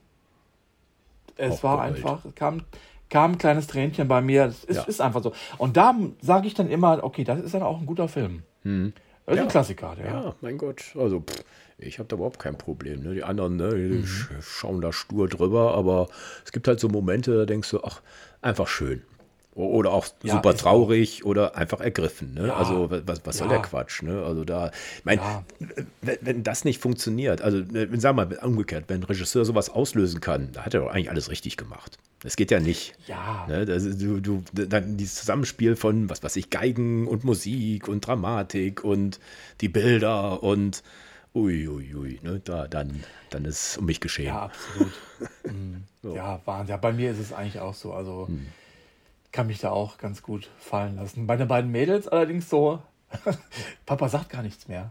es Auch war geheult. einfach, kam, kam ein kleines Tränchen bei mir. Es ist, Ja. ist einfach so. Und da sage ich dann immer, okay, das ist dann auch ein guter Film. Das ist Ja. ein Klassiker, der. Ja, mein Gott. Also, pff, ich habe da überhaupt kein Problem. Ne? Die anderen ne, die sch- schauen da stur drüber, aber es gibt halt so Momente, da denkst du, ach, einfach schön. O- Oder auch Ja, super ist traurig oder einfach ergriffen. Ne? Ja. Also, wa- was, was soll Ja. der Quatsch? Ne? Also, da, ich meine, Ja. wenn, wenn das nicht funktioniert, also, äh, sag mal, umgekehrt, wenn ein Regisseur sowas auslösen kann, da hat er doch eigentlich alles richtig gemacht. Das geht ja nicht. Ja. Ne, das ist, du, du, dann dieses Zusammenspiel von, was weiß ich, Geigen und Musik und Dramatik und die Bilder und uiuiui, ui, ne, da, dann, dann ist um mich geschehen. Ja, absolut. Mhm. Ja, Wahnsinn. Ja, bei mir ist es eigentlich auch so. Also kann mich da auch ganz gut fallen lassen. Bei den beiden Mädels allerdings so, Papa sagt gar nichts mehr.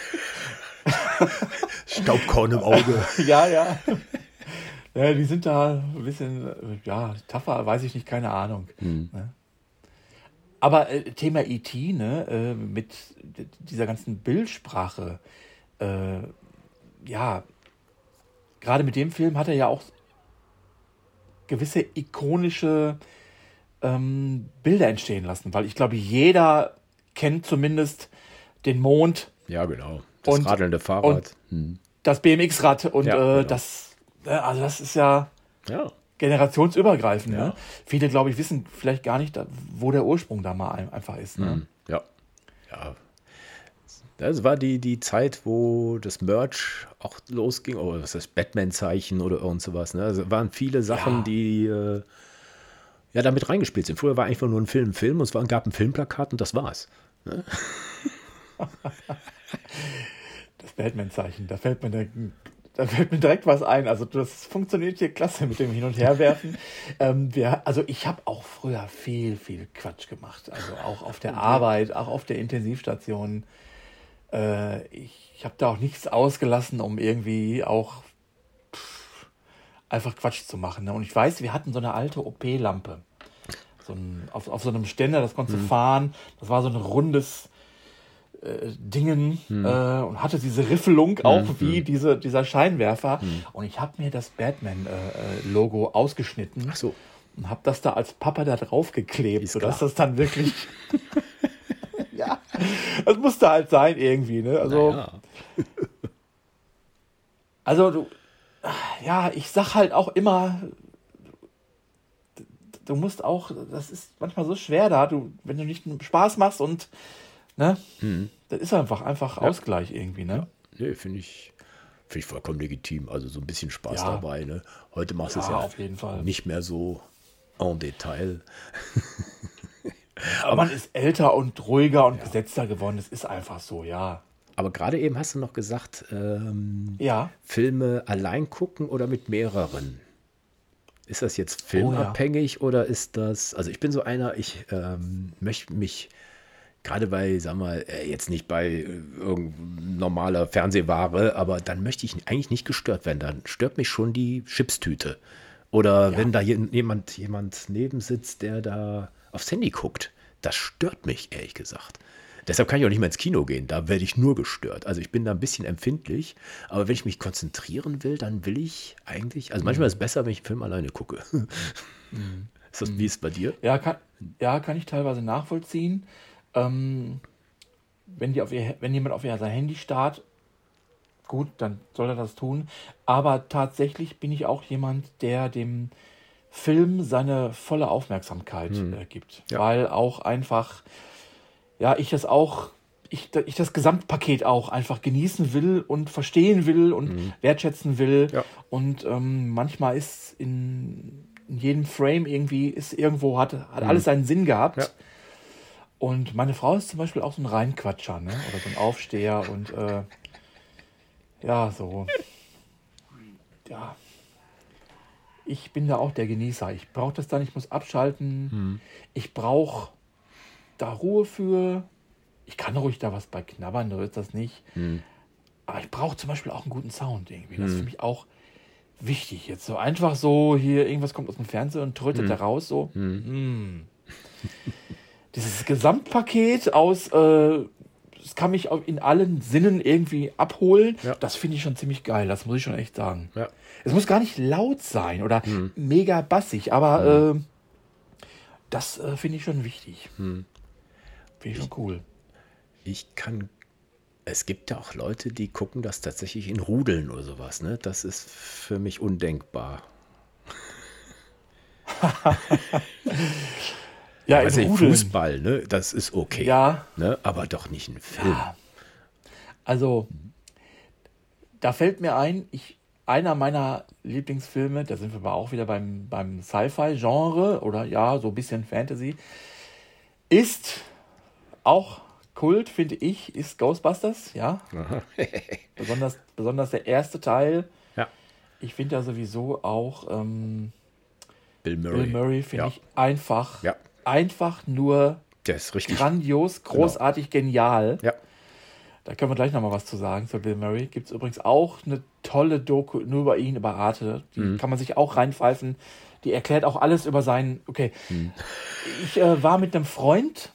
Staubkorn im Auge. ja, ja. Ja, die sind da ein bisschen, äh, ja, tougher, weiß ich nicht, keine Ahnung. Ne? Aber äh, Thema E T, ne, äh, mit d- dieser ganzen Bildsprache, äh, ja, gerade mit dem Film hat er ja auch gewisse ikonische ähm, Bilder entstehen lassen, weil ich glaube, jeder kennt zumindest den Mond, Ja, genau. Das Und- radelnde Fahrrad. und- Hm. das B M X-Rad und Ja, äh, genau. das, äh, also das ist ja Ja, generationsübergreifend. Ja. Ne? Viele, glaube ich, wissen vielleicht gar nicht, da- wo der Ursprung da mal ein, einfach ist. Ne? hm. ja. Ja. Das war die, die Zeit, wo das Merch auch losging, oder was ist das, Batman-Zeichen oder irgend sowas. Ne? Also waren viele Sachen, Ja. die, äh, ja damit reingespielt sind. Früher war einfach nur ein Film, ein Film und es war, gab ein Filmplakat und das war's. Ne? Das Batman-Zeichen, da fällt mir, direkt- da fällt mir direkt was ein. Also das funktioniert hier klasse mit dem Hin- und Herwerfen. ähm, wir, also ich habe auch früher viel, viel Quatsch gemacht. Also auch auf der Arbeit, auch auf der Intensivstation. Äh, ich ich habe da auch nichts ausgelassen, um irgendwie auch pff, einfach Quatsch zu machen. Ne? Und ich weiß, wir hatten so eine alte O P-Lampe. So ein, auf, auf so einem Ständer, das konntest du fahren. Das war so ein rundes äh, Dingen äh, und hatte diese Riffelung auch wie diese, dieser Scheinwerfer. Und ich habe mir das Batman-Logo ausgeschnitten Ach so. und habe das da als Papa da drauf geklebt, Ist sodass klar. das dann wirklich... ja, das musste halt sein irgendwie. Ne? Also, Ja. also du, ja, ich sag halt auch immer, du musst auch, das ist manchmal so schwer da, du, wenn du nicht Spaß machst und, ne, das ist einfach, einfach Ausgleich irgendwie, ne? Nee, finde ich, finde ich vollkommen legitim. Also so ein bisschen Spaß Ja. dabei. Ne? Heute machst du es Ja, ja auf jeden Fall. nicht mehr so en Detail. Aber man ist älter und ruhiger und gesetzter geworden, das ist einfach so, ja. Aber gerade eben hast du noch gesagt, ähm, Ja, Filme allein gucken oder mit mehreren? Ist das jetzt Oh, ja. filmabhängig oder ist das, also ich bin so einer, ich ähm, möchte mich gerade bei, sag mal, äh, jetzt nicht bei äh, irgendein normaler Fernsehware, aber dann möchte ich eigentlich nicht gestört werden. Dann stört mich schon die Chipstüte. Oder Ja. wenn da je- jemand, jemand neben sitzt, der da aufs Handy guckt. Das stört mich, ehrlich gesagt. Deshalb kann ich auch nicht mehr ins Kino gehen. Da werde ich nur gestört. Also ich bin da ein bisschen empfindlich. Aber wenn ich mich konzentrieren will, dann will ich eigentlich, also manchmal ist es besser, wenn ich einen Film alleine gucke. Ist das, wie ist es bei dir? ja, kann, ja, kann ich teilweise nachvollziehen. Ähm, wenn, die auf ihr, wenn jemand auf ihr sein Handy starrt, gut, dann soll er das tun. Aber tatsächlich bin ich auch jemand, der dem Film seine volle Aufmerksamkeit äh, gibt. Ja. Weil auch einfach, ja, ich das auch, ich, ich das Gesamtpaket auch einfach genießen will und verstehen will und wertschätzen will. Ja. Und ähm, manchmal ist in, in jedem Frame irgendwie, ist irgendwo, hat, hat alles seinen Sinn gehabt. Ja. Und meine Frau ist zum Beispiel auch so ein Reinquatscher, ne? Oder so ein Aufsteher und äh, ja, so. Ja. Ich bin da auch der Genießer. Ich brauche das dann, ich muss abschalten. Ich brauche da Ruhe für. Ich kann ruhig da was bei knabbern, so ist das nicht. Aber ich brauche zum Beispiel auch einen guten Sound irgendwie. Das ist für mich auch wichtig. Jetzt so einfach so, hier irgendwas kommt aus dem Fernseher und trötet da raus, so. Mm. Dieses Gesamtpaket aus, äh, es kann mich auch in allen Sinnen irgendwie abholen. Ja. Das finde ich schon ziemlich geil, das muss ich schon echt sagen. Ja. Es muss gar nicht laut sein oder mega bassig, aber äh, das äh, finde ich schon wichtig. Finde ich schon cool. Ich kann, es gibt ja auch Leute, die gucken das tatsächlich in Rudeln oder sowas, ne? Das ist für mich undenkbar. Ja, Also in Rudeln. Fußball, ne? Das ist okay. Ja, Ne? Aber doch nicht ein Film. also da fällt mir ein, ich, einer meiner Lieblingsfilme, da sind wir aber auch wieder beim, beim Sci-Fi-Genre oder ja, so ein bisschen Fantasy, ist auch Kult, finde ich, ist Ghostbusters, ja. besonders, besonders der erste Teil. Ja. Ich finde ja sowieso auch ähm, Bill Murray. Bill Murray, finde Ja. ich einfach, Ja. einfach nur Der ist richtig. grandios, großartig, genial. Ja. Da können wir gleich nochmal was zu sagen zu Bill Murray. Gibt es übrigens auch eine tolle Doku nur über ihn, über Arte. Die kann man sich auch reinpfeifen. Die erklärt auch alles über seinen. Okay. Ich äh, war mit einem Freund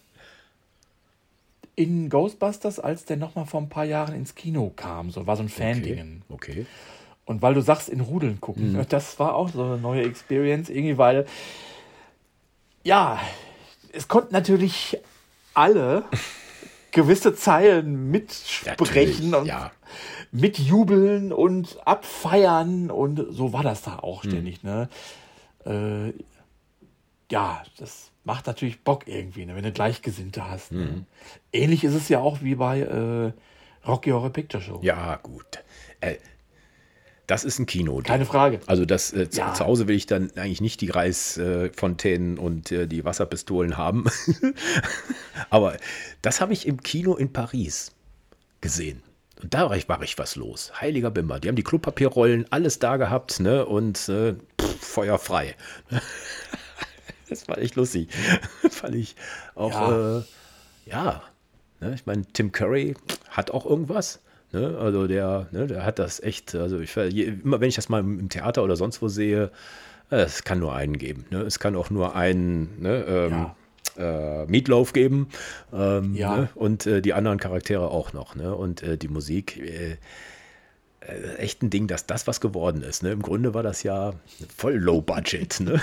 in Ghostbusters, als der nochmal vor ein paar Jahren ins Kino kam. So war so ein Fan-Dingen. Okay. okay. Und weil du sagst, in Rudeln gucken, das war auch so eine neue Experience, irgendwie, weil, ja, es konnten natürlich alle gewisse Zeilen mitsprechen Natürlich, und ja. mitjubeln und abfeiern und so war das da auch ständig, ne? Äh, ja, das macht natürlich Bock irgendwie, ne, wenn du Gleichgesinnte hast. Ne? Ähnlich ist es ja auch wie bei äh, Rocky Horror Picture Show. Ja, gut. Äh, Das ist ein Kino. Keine Frage. Also das äh, zu, Ja. zu Hause will ich dann eigentlich nicht die Reisfontänen und äh, die Wasserpistolen haben. Aber das habe ich im Kino in Paris gesehen. Und da war ich, war ich was los. Heiliger Bimmer. Die haben die Klopapierrollen, alles da gehabt, ne? Und äh, pff, Feuer frei. Das war echt lustig. Fand ich auch, Ja. äh, ja. Ne? Ich meine, Tim Curry hat auch irgendwas. Ne? Also der, ne, der hat das echt, also ich, je, immer wenn ich das mal im im Theater oder sonst wo sehe, äh, es kann nur einen geben. Ne? Es kann auch nur einen, ne, ähm, äh, Meatloaf geben, ähm, Ja. ne? Und äh, die anderen Charaktere auch noch. Ne? Und äh, die Musik, äh, äh, echt ein Ding, dass das was geworden ist. Ne? Im Grunde war das ja voll low budget. Ne?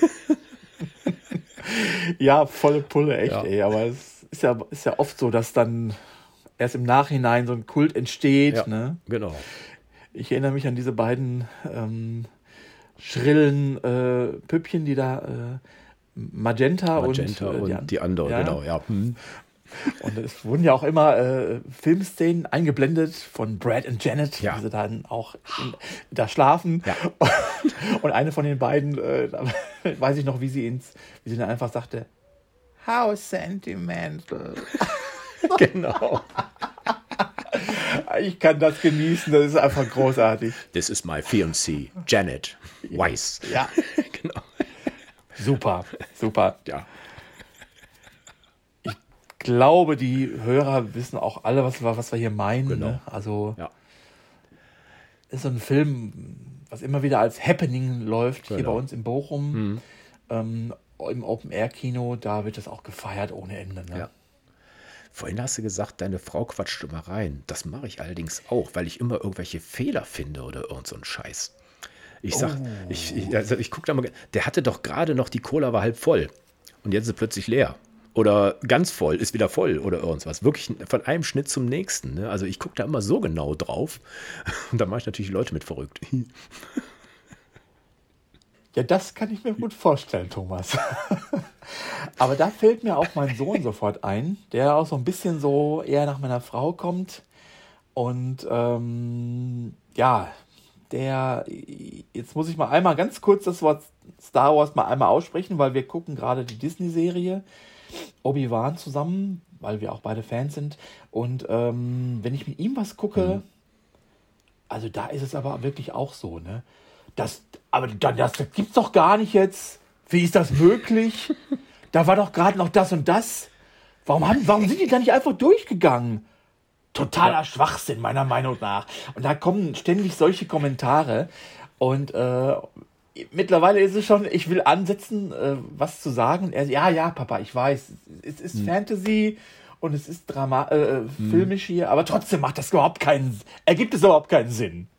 Ja, volle Pulle, echt, Ja. ey. Aber es ist ja, ist ja oft so, dass dann erst im Nachhinein so ein Kult entsteht. Ja, Ne? genau. Ich erinnere mich an diese beiden ähm, schrillen äh, Püppchen, die da äh, Magenta, Magenta und, äh, und, die, an- die andere, ja. genau, ja. Hm. Und es wurden ja auch immer äh, Filmszenen eingeblendet von Brad und Janet, Ja. wie sie dann auch in, da schlafen. Ja. Und eine von den beiden, äh, da weiß ich noch, wie sie ins, wie sie dann einfach sagte, how sentimental. Genau. Ich kann das genießen, das ist einfach großartig. This is my fiancée, Janet Weiss. Ja, Genau. super, super. Ja. Ich glaube, die Hörer wissen auch alle, was, wir- was wir hier meinen. Genau. Ne? Also Ja. ist so ein Film, was immer wieder als Happening läuft, hier Genau. bei uns in Bochum, ähm, im Open-Air-Kino, da wird das auch gefeiert ohne Ende. Ne? Ja. Vorhin hast du gesagt, deine Frau quatscht immer rein. Das mache ich allerdings auch, weil ich immer irgendwelche Fehler finde oder irgend so einen Scheiß. Ich sag, ich, ich, also ich gucke da mal, der hatte doch gerade noch, die Cola war halb voll und jetzt ist sie plötzlich leer. Oder ganz voll, ist wieder voll oder irgendwas. Wirklich von einem Schnitt zum nächsten. Ne? Also ich gucke da immer so genau drauf und da mache ich natürlich die Leute mit verrückt. Ja, das kann ich mir gut vorstellen, Thomas. Aber da fällt mir auch mein Sohn sofort ein, der auch so ein bisschen so eher nach meiner Frau kommt. Und ähm, ja, der, jetzt muss ich mal einmal ganz kurz das Wort Star Wars mal einmal aussprechen, weil wir gucken gerade die Disney-Serie Obi-Wan zusammen, weil wir auch beide Fans sind. Und ähm, wenn ich mit ihm was gucke, also da ist es aber wirklich auch so, ne? Das, aber das, das gibt's doch gar nicht jetzt. Wie ist das möglich? Da war doch gerade noch das und das. Warum, haben, warum sind die da nicht einfach durchgegangen? Totaler Schwachsinn, meiner Meinung nach. Und da kommen ständig solche Kommentare. Und äh, mittlerweile ist es schon, ich will ansetzen, äh, was zu sagen. Und er sagt, ja, ja, Papa, ich weiß, es ist Fantasy und es ist Drama, äh, filmisch hier, aber trotzdem macht das überhaupt keinen, ergibt es überhaupt keinen Sinn.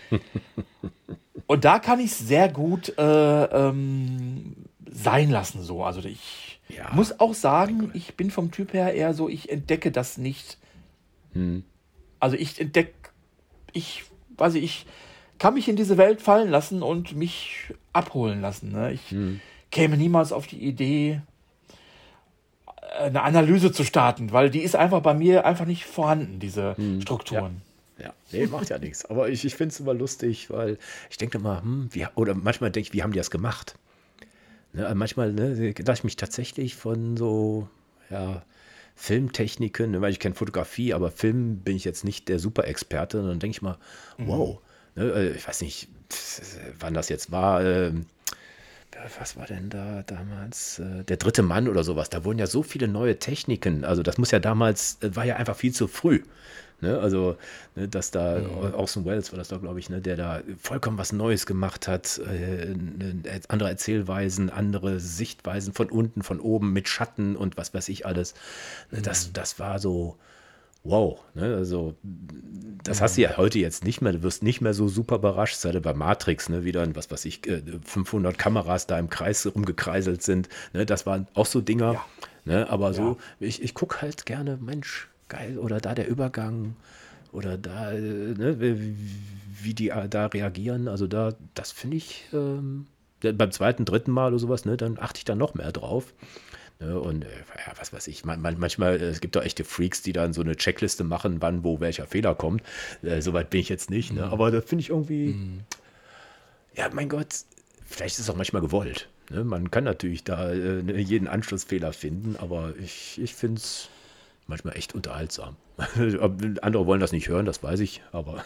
Und da kann ich es sehr gut äh, ähm, sein lassen, so. Also ich Ja. muss auch sagen, ich bin vom Typ her eher so, ich entdecke das nicht. Also ich entdecke, ich, weiß ich, ich kann mich in diese Welt fallen lassen und mich abholen lassen. Ne? Ich käme niemals auf die Idee, eine Analyse zu starten, weil die ist einfach bei mir einfach nicht vorhanden, diese Strukturen. Ja, nee, macht ja nichts. Aber ich, ich finde es immer lustig, weil ich denke immer, hm, wie, oder manchmal denke ich, wie haben die das gemacht? Ne, also manchmal ne, lasse ich mich tatsächlich von so, ja, Filmtechniken, ne, weil ich kenne Fotografie, aber Film bin ich jetzt nicht der Super-Experte. Und dann denke ich mal, wow, ne, äh, ich weiß nicht, wann das jetzt war, ähm, was war denn da damals? Äh, Der dritte Mann oder sowas. Da wurden ja so viele neue Techniken. Also das muss ja damals, äh, war ja einfach viel zu früh. Ne? Also, ne, dass da, Orson Welles war das da, glaube ich, ne, der da vollkommen was Neues gemacht hat. Äh, ne, andere Erzählweisen, andere Sichtweisen von unten, von oben mit Schatten und was weiß ich alles. Ne, das, das war so, wow. Ne? Also das hast du ja heute jetzt nicht mehr. Du wirst nicht mehr so super überrascht, sei denn bei Matrix, ne, wieder, was weiß ich, äh, fünfhundert Kameras da im Kreis rumgekreiselt sind. Ne, das waren auch so Dinger. Ja. Ne, aber so, ich, ich gucke halt gerne, Mensch, geil, oder da der Übergang, oder da, äh, ne, wie, wie die äh, da reagieren. Also da, das finde ich, ähm, ja, beim zweiten, dritten Mal oder sowas, ne, dann achte ich da noch mehr drauf. Ne? Und äh, ja, was weiß ich, man, man, manchmal, äh, es gibt doch echte Freaks, die dann so eine Checkliste machen, wann, wo, welcher Fehler kommt. Äh, Soweit bin ich jetzt nicht, ne? Aber das finde ich irgendwie, ja, mein Gott, vielleicht ist es auch manchmal gewollt. Ne? Man kann natürlich da äh, ne, jeden Anschlussfehler finden, aber ich, ich finde es manchmal echt unterhaltsam. Ob andere wollen das nicht hören, das weiß ich, aber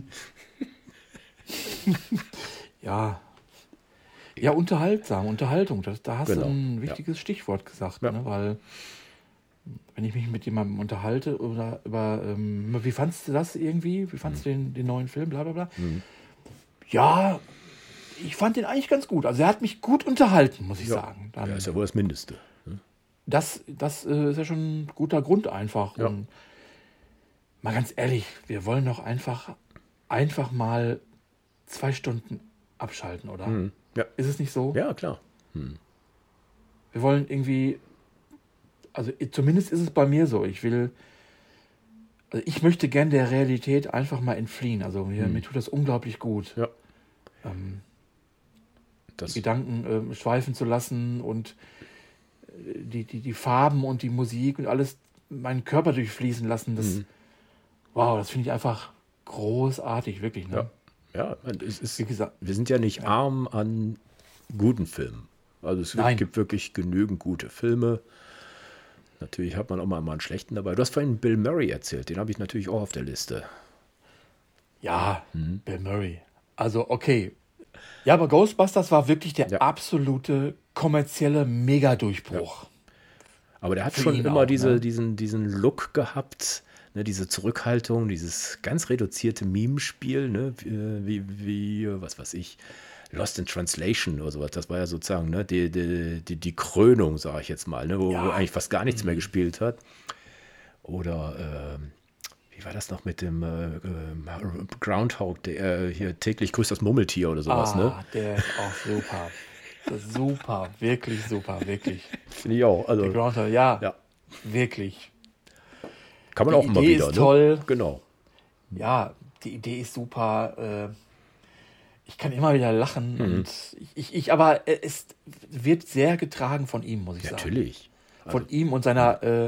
Ja, ja, unterhaltsam, Unterhaltung. Das, da hast Genau, du ein ja. wichtiges Stichwort gesagt, Ja. ne? Weil wenn ich mich mit jemandem unterhalte oder über, ähm, wie fandst du das irgendwie? Wie fandst du den, den neuen Film, bla bla bla? Ja, ich fand den eigentlich ganz gut. Also er hat mich gut unterhalten, muss ich Ja. sagen. Dann, ja, ist ja wohl das Mindeste. Ne? das das äh, ist ja schon ein guter Grund einfach. Ja. Und mal ganz ehrlich, wir wollen doch einfach, einfach mal zwei Stunden abschalten, oder? Mhm. Ja. Ist es nicht so? ja, klar. Wir wollen irgendwie, also i- zumindest ist es bei mir so, ich will, also ich möchte gern der Realität einfach mal entfliehen. Also mir, mir tut das unglaublich gut, Ja. ähm, Das, Gedanken ähm, schweifen zu lassen und äh, die, die, die Farben und die Musik und alles meinen Körper durchfließen lassen. Das, wow, das finde ich einfach großartig, wirklich. Ne? ja, ja, es ist, Wie gesagt, wir sind ja nicht arm an guten Filmen. Also es Nein. gibt wirklich genügend gute Filme. Natürlich hat man auch mal einen schlechten dabei. Du hast vorhin Bill Murray erzählt, den habe ich natürlich auch auf der Liste. ja, Bill Murray. Also, okay. Ja, aber Ghostbusters war wirklich der Ja. absolute kommerzielle Megadurchbruch. Aber der hat Für schon ihn immer auch, diese, ne? diesen, diesen Look gehabt, ne, diese Zurückhaltung, dieses ganz reduzierte Mimenspiel, ne, wie, wie, was weiß ich, Lost in Translation oder sowas. Das war ja sozusagen ne, die, die, die, die Krönung, sage ich jetzt mal, ne, wo, Ja. wo eigentlich fast gar nichts mehr gespielt hat. Oder ähm, wie war das noch mit dem äh, äh, Groundhog, der äh, hier täglich grüßt das Murmeltier oder sowas, ah, ne? der ist auch super. Das ist super, wirklich super, wirklich. Finde ich auch. Also Der Groundhog, ja, ja, wirklich. kann man Die auch immer Idee wieder. ist ne? toll. Genau. Ja, die Idee ist super. Äh, ich kann immer wieder lachen. Mhm. Und ich, ich, ich, aber äh, es wird sehr getragen von ihm, muss ich sagen. Natürlich. Von ihm und seiner, äh,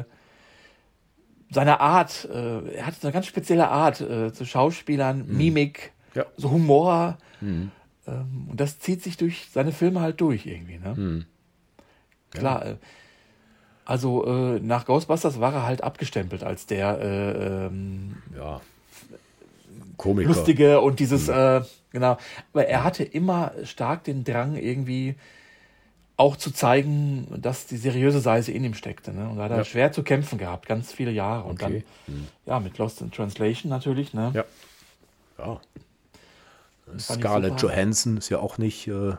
seiner Art. Äh, er hat eine ganz spezielle Art äh, zu Schauspielern, Mimik, Ja. so Humor. Ähm, und das zieht sich durch seine Filme halt durch irgendwie. Ne? Klar. Äh, also äh, nach Ghostbusters war er halt abgestempelt als der äh, ähm, Ja. Komiker. Lustige und dieses, äh, genau. Aber er hatte immer stark den Drang, irgendwie auch zu zeigen, dass die seriöse Seite in ihm steckte. Ne? Und da hat er Ja. schwer zu kämpfen gehabt, ganz viele Jahre. Und Okay. dann, ja, mit Lost in Translation natürlich. Ne? Ja. Ja. fand ich Scarlett super. Johansson ist ja auch nicht, äh,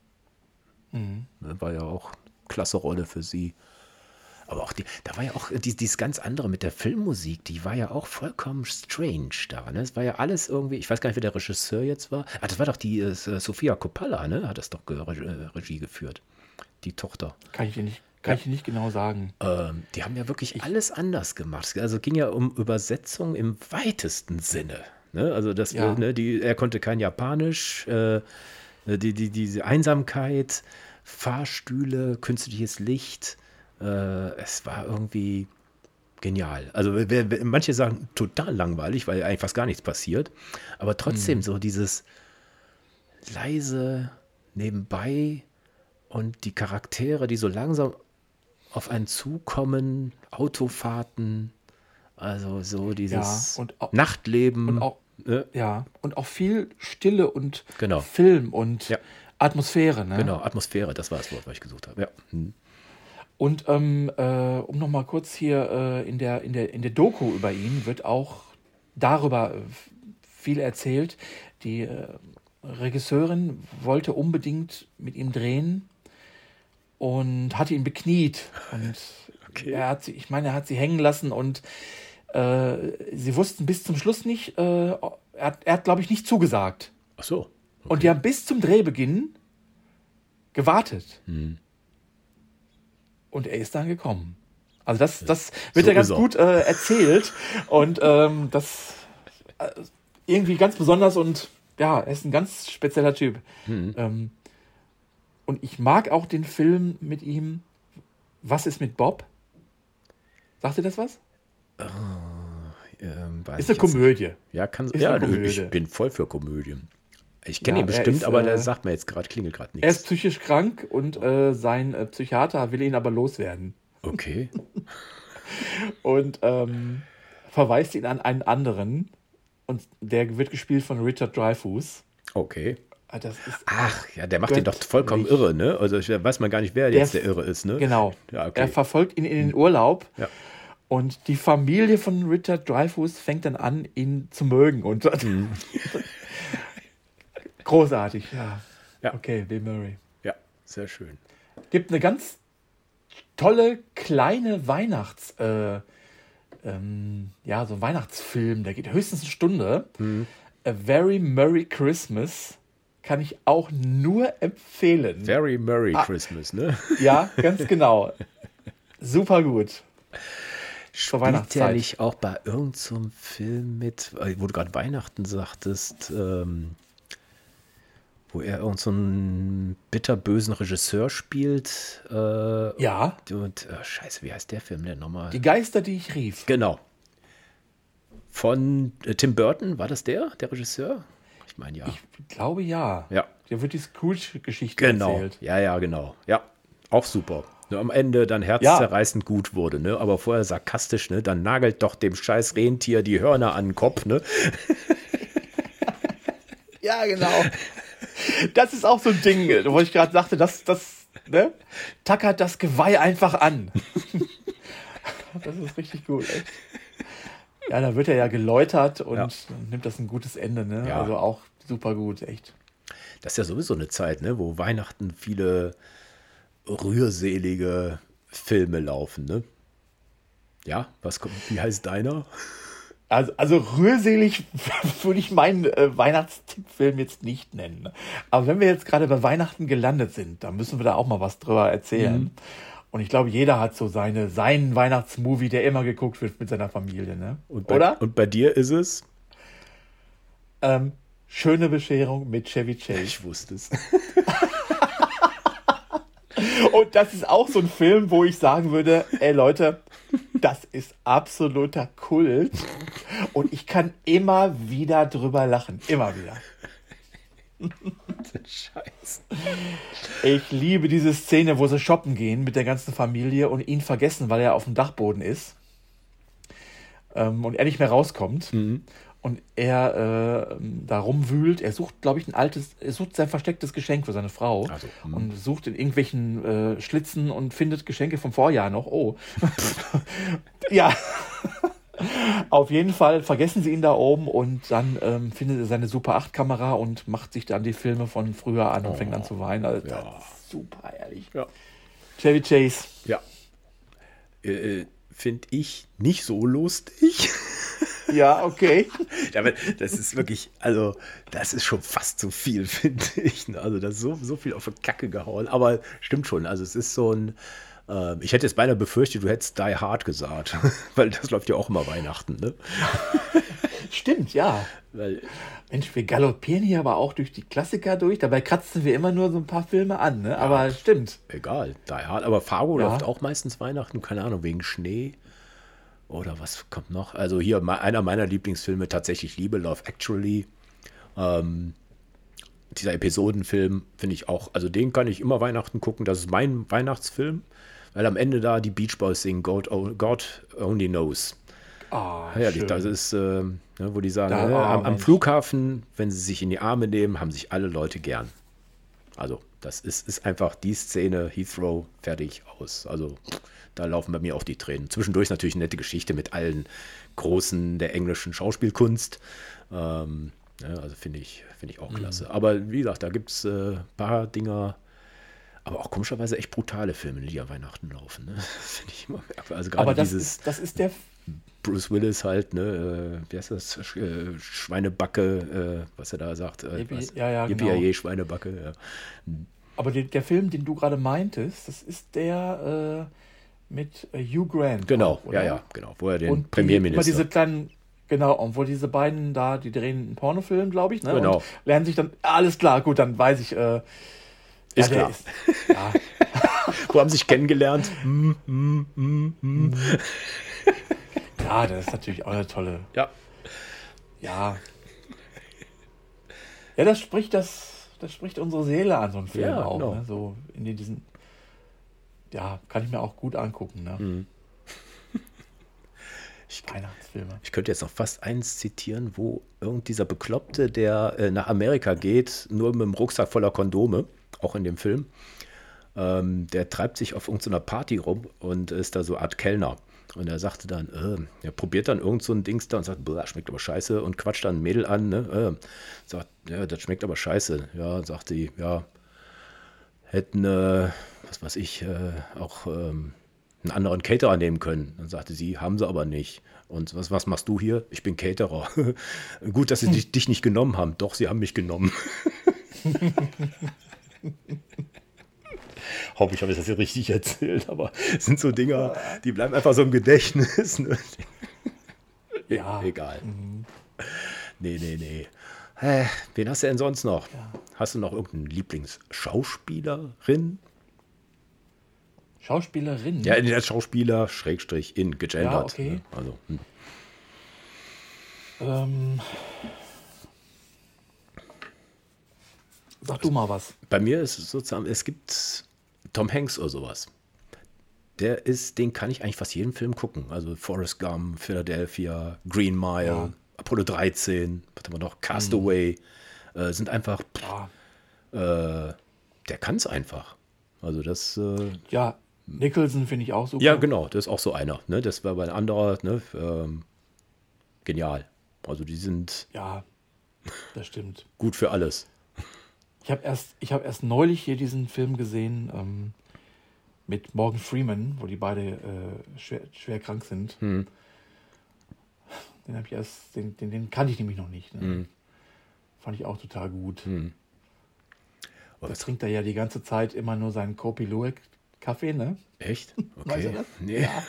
Mhm. ne, war ja auch klasse Rolle für sie. Aber auch die, da war ja auch die, dieses ganz andere mit der Filmmusik, die war ja auch vollkommen strange da. Ne? Es war ja alles irgendwie, ich weiß gar nicht, wer der Regisseur jetzt war. Ah, das war doch die äh, Sofia Coppola, ne? Hat das doch ge äh, Regie geführt. Die Tochter. Kann ich dir nicht, kann ich dir nicht genau sagen. Ähm, die haben ja wirklich alles anders gemacht. Also es ging ja um Übersetzung im weitesten Sinne. Ne? Also das, Ja. ne, die, er konnte kein Japanisch, äh, die, die, diese Einsamkeit, Fahrstühle, künstliches Licht. Äh, es war irgendwie genial. Also wer, wer, manche sagen total langweilig, weil eigentlich fast gar nichts passiert. Aber trotzdem so dieses leise nebenbei und die Charaktere, die so langsam auf einen zukommen, Autofahrten, also so dieses Ja, und au- Nachtleben. Und auch, ne? ja, und auch viel Stille und Genau. Film und Ja. Atmosphäre. Ne? Genau, Atmosphäre, das war das Wort, was ich gesucht habe. Ja. Hm. Und ähm, äh, um noch mal kurz hier äh, in, der, in, der, in der Doku über ihn wird auch darüber äh, viel erzählt. Die äh, Regisseurin wollte unbedingt mit ihm drehen und hatte ihn bekniet. Und Okay. er hat sie, ich meine, er hat sie hängen lassen und äh, sie wussten bis zum Schluss nicht, äh, er hat, er hat glaube ich, nicht zugesagt. Ach so. Und die haben bis zum Drehbeginn gewartet. Hm. Und er ist dann gekommen. Also das, das wird So ja ganz ist er. gut äh, erzählt. Und ähm, das äh, irgendwie ganz besonders und ja, er ist ein ganz spezieller Typ. Hm. Ähm, und ich mag auch den Film mit ihm, Was ist mit Bob? Sagt dir das was? Ähm, weiß Ist ich eine jetzt Komödie. nicht. Ja, kann, Ist ja eine du, Komödie. ich bin voll für Komödien. Ich kenne Ja, ihn er bestimmt, ist, aber äh, der sagt mir jetzt gerade, klingelt gerade Er ist nichts. psychisch krank und äh, sein äh, Psychiater will ihn aber loswerden. Okay. Und ähm, verweist ihn an einen anderen. Und der wird gespielt von Richard Dreyfuss. Okay. Ah, Das ist Ach, ja, der macht den doch vollkommen göttlich. irre, ne? Also ich weiß man gar nicht, wer Der jetzt der f- Irre ist, ne? Genau. Ja, Er okay. verfolgt ihn in den Urlaub. Ja. Und die Familie von Richard Dreyfuss fängt dann an, ihn zu mögen. Und Mhm. großartig, ja. Ja. Okay, Bill Murray. Ja, sehr schön. Gibt eine ganz tolle kleine Weihnachts, äh, ähm, ja, so ein Weihnachtsfilm, der geht höchstens eine Stunde. Mhm. A Very Merry Christmas kann ich auch nur empfehlen. Very Merry Ah. Christmas, ne? Ja, ganz genau. Super gut. Spielt Weihnachtszeit. der nicht auch bei irgendeinem so Film mit, äh, wo du gerade Weihnachten sagtest, ähm, wo er irgend so einen bitterbösen Regisseur spielt? Äh, Ja, und, äh, scheiße, wie heißt der Film denn nochmal? die Geister, die ich rief. Genau. Von äh, Tim Burton, war das der, der Regisseur? Ich meine, ja. Ich glaube ja. Ja, Da wird die Scrooge-Geschichte genau. erzählt. Ja, ja, genau. Ja, auch super. Nur am Ende dann herzzerreißend gut wurde, ne? Aber vorher sarkastisch, ne? Dann nagelt doch dem scheiß Rentier die Hörner an den Kopf, ne? Ja, genau. Das ist auch so ein Ding, wo ich gerade sagte, das, das, ne? Tackert das Geweih einfach an. Das ist richtig gut, echt. Ja, da wird er ja geläutert und Ja. dann nimmt das ein gutes Ende, ne? Ja. Also auch super gut, echt. Das ist ja sowieso eine Zeit, ne? Wo Weihnachten viele rührselige Filme laufen, ne? Ja, was kommt, wie heißt deiner? Also, also rührselig würde ich meinen äh, Weihnachtstippfilm jetzt nicht nennen. Aber wenn wir jetzt gerade bei Weihnachten gelandet sind, dann müssen wir da auch mal was drüber erzählen. Mhm. Und ich glaube, jeder hat so seine, seinen Weihnachtsmovie, der immer geguckt wird mit seiner Familie, ne? Und bei, Oder? Und bei dir ist es? Ähm, Schöne Bescherung mit Chevy Chase. Ich wusste es. Und das ist auch so ein Film, wo ich sagen würde, ey Leute, das ist absoluter Kult. Und ich kann immer wieder drüber lachen. Immer wieder. Scheiße. Ich liebe diese Szene, wo sie shoppen gehen mit der ganzen Familie und ihn vergessen, weil er auf dem Dachboden ist. Ähm, und er nicht mehr rauskommt. Mhm. Und er äh, da rumwühlt. Er sucht, glaube ich, ein altes, er sucht sein verstecktes Geschenk für seine Frau. Also, hm. und sucht in irgendwelchen äh, Schlitzen und findet Geschenke vom Vorjahr noch. Oh. Ja. Auf jeden Fall vergessen sie ihn da oben und dann ähm, findet er seine Super acht Kamera und macht sich dann die Filme von früher an und Oh. fängt an zu weinen. Also, Ja. das ist super ehrlich. Ja. Chevy Chase. Ja. Äh, Finde ich nicht so lustig. Ja, okay. Aber das ist wirklich, also, das ist schon fast zu viel, finde ich. Also, das ist so, so viel auf die Kacke gehauen. Aber stimmt schon. Also, es ist so ein. Äh, ich hätte jetzt beinahe befürchtet, du hättest Die Hard gesagt. Weil das läuft ja auch immer Weihnachten, ne? Stimmt, ja. Weil, Mensch, wir galoppieren hier aber auch durch die Klassiker durch. Dabei kratzen wir immer nur so ein paar Filme an, ne? Aber stimmt. egal, Die Hard. Aber Fargo Ja. läuft auch meistens Weihnachten. Keine Ahnung, wegen Schnee. Oder was kommt noch? Also, hier me- einer meiner Lieblingsfilme, tatsächlich Liebe, Love Actually. Ähm, dieser Episodenfilm finde ich auch, also den kann ich immer Weihnachten gucken. Das ist mein Weihnachtsfilm, weil am Ende da die Beach Boys singen God, oh, God Only Knows. Ah, Herrlich, schön. das ist, äh, ne, wo die sagen, Da- ne, oh, am, am Mensch. Flughafen, wenn sie sich in die Arme nehmen, haben sich alle Leute gern. Also, das ist, ist einfach die Szene, Heathrow, fertig, aus. Also, da laufen bei mir auch die Tränen. Zwischendurch natürlich eine nette Geschichte mit allen Großen der englischen Schauspielkunst. Ähm, ne, also, finde ich, finde ich auch klasse. Aber wie gesagt, da gibt es ein äh, paar Dinger, aber auch komischerweise echt brutale Filme, die an Weihnachten laufen. Ne? Das finde ich immer merkwürdig. Also, gerade Aber das dieses. ist, das ist der. Bruce Willis halt, ne, äh, wie heißt das, Sch äh, Schweinebacke, äh, was er da sagt. Äh, Yippie- was? ja, ja, Yippie, genau. yay, Schweinebacke, ja. Aber der, der Film, den du gerade meintest, das ist der äh, mit äh, Hugh Grant. Genau, auch, oder? ja, ja, genau, wo er den Und die, immer Premierminister. diese kleinen, genau, und wo diese beiden da, die drehen einen Pornofilm, glaube ich, ne? Genau. Und lernen sich dann, alles klar, gut, dann weiß ich, äh, Ja, Ist der klar. ist. Ja, Wo haben sie sich kennengelernt? Hm, hm, hm, hm. ja, das ist natürlich auch eine tolle. Ja, Ja. Ja, das spricht das, das spricht unsere Seele an, so ein Film ja, auch, genau. ne? So in diesen, ja, kann ich mir auch gut angucken, ne? Hm. Ich, Weihnachtsfilme. ich könnte jetzt noch fast eins zitieren, wo irgend dieser Bekloppte, der äh, nach Amerika geht, nur mit dem Rucksack voller Kondome, auch in dem Film, ähm, der treibt sich auf irgendeiner Party rum und ist da so eine Art Kellner. Und er sagte dann, äh, er probiert dann irgend so ein Dings da und sagt, boah, schmeckt aber scheiße und quatscht dann ein Mädel an, ne? Äh, sagt, ja, das schmeckt aber scheiße. Ja, sagt die, ja, hätten, äh, was weiß ich, äh, auch ähm, einen anderen Caterer nehmen können. Dann sagte sie, haben sie aber nicht. Und was, was machst du hier? Ich bin Caterer. Gut, dass sie dich, dich nicht genommen haben. Doch, sie haben mich genommen. Hoffe ich, habe ich das hier richtig erzählt, aber es sind so Dinger, die bleiben einfach so im Gedächtnis. Ne? E Ja. egal. Mhm. Nee, nee, nee. Hä, wen hast du denn sonst noch? Ja. Hast du noch irgendeinen Lieblingsschauspielerin? Schauspielerin? Ja, der Schauspieler, Schrägstrich, in, gegendert. Ja, okay. Ne? Also, hm. Ähm, sag du mal was. Bei mir ist es sozusagen, es gibt Tom Hanks oder sowas. Der ist, den kann ich eigentlich fast jeden Film gucken. Also Forrest Gump, Philadelphia, Green Mile, Ja. Apollo dreizehn, was haben wir noch, Castaway. Äh, sind einfach, pff, Ja, äh, der kann es einfach. Also das, äh, ja Nicholson finde ich auch super. ja genau, das ist auch so einer. Ne? Das war bei ein anderer, ne? ähm, genial. Also die sind Ja, das stimmt. gut für alles. Ich habe erst, ich hab erst neulich hier diesen Film gesehen ähm, mit Morgan Freeman, wo die beide äh, schwer, schwer krank sind. Hm. Den habe ich erst, den, den, den kannte ich nämlich noch nicht. Ne? Hm. Fand ich auch total gut. Hm. Oh, Da was, trinkt er ja die ganze Zeit immer nur seinen Kopi Luwak Kaffee, ne? echt? Weißt du Okay. das? Nee. Ja.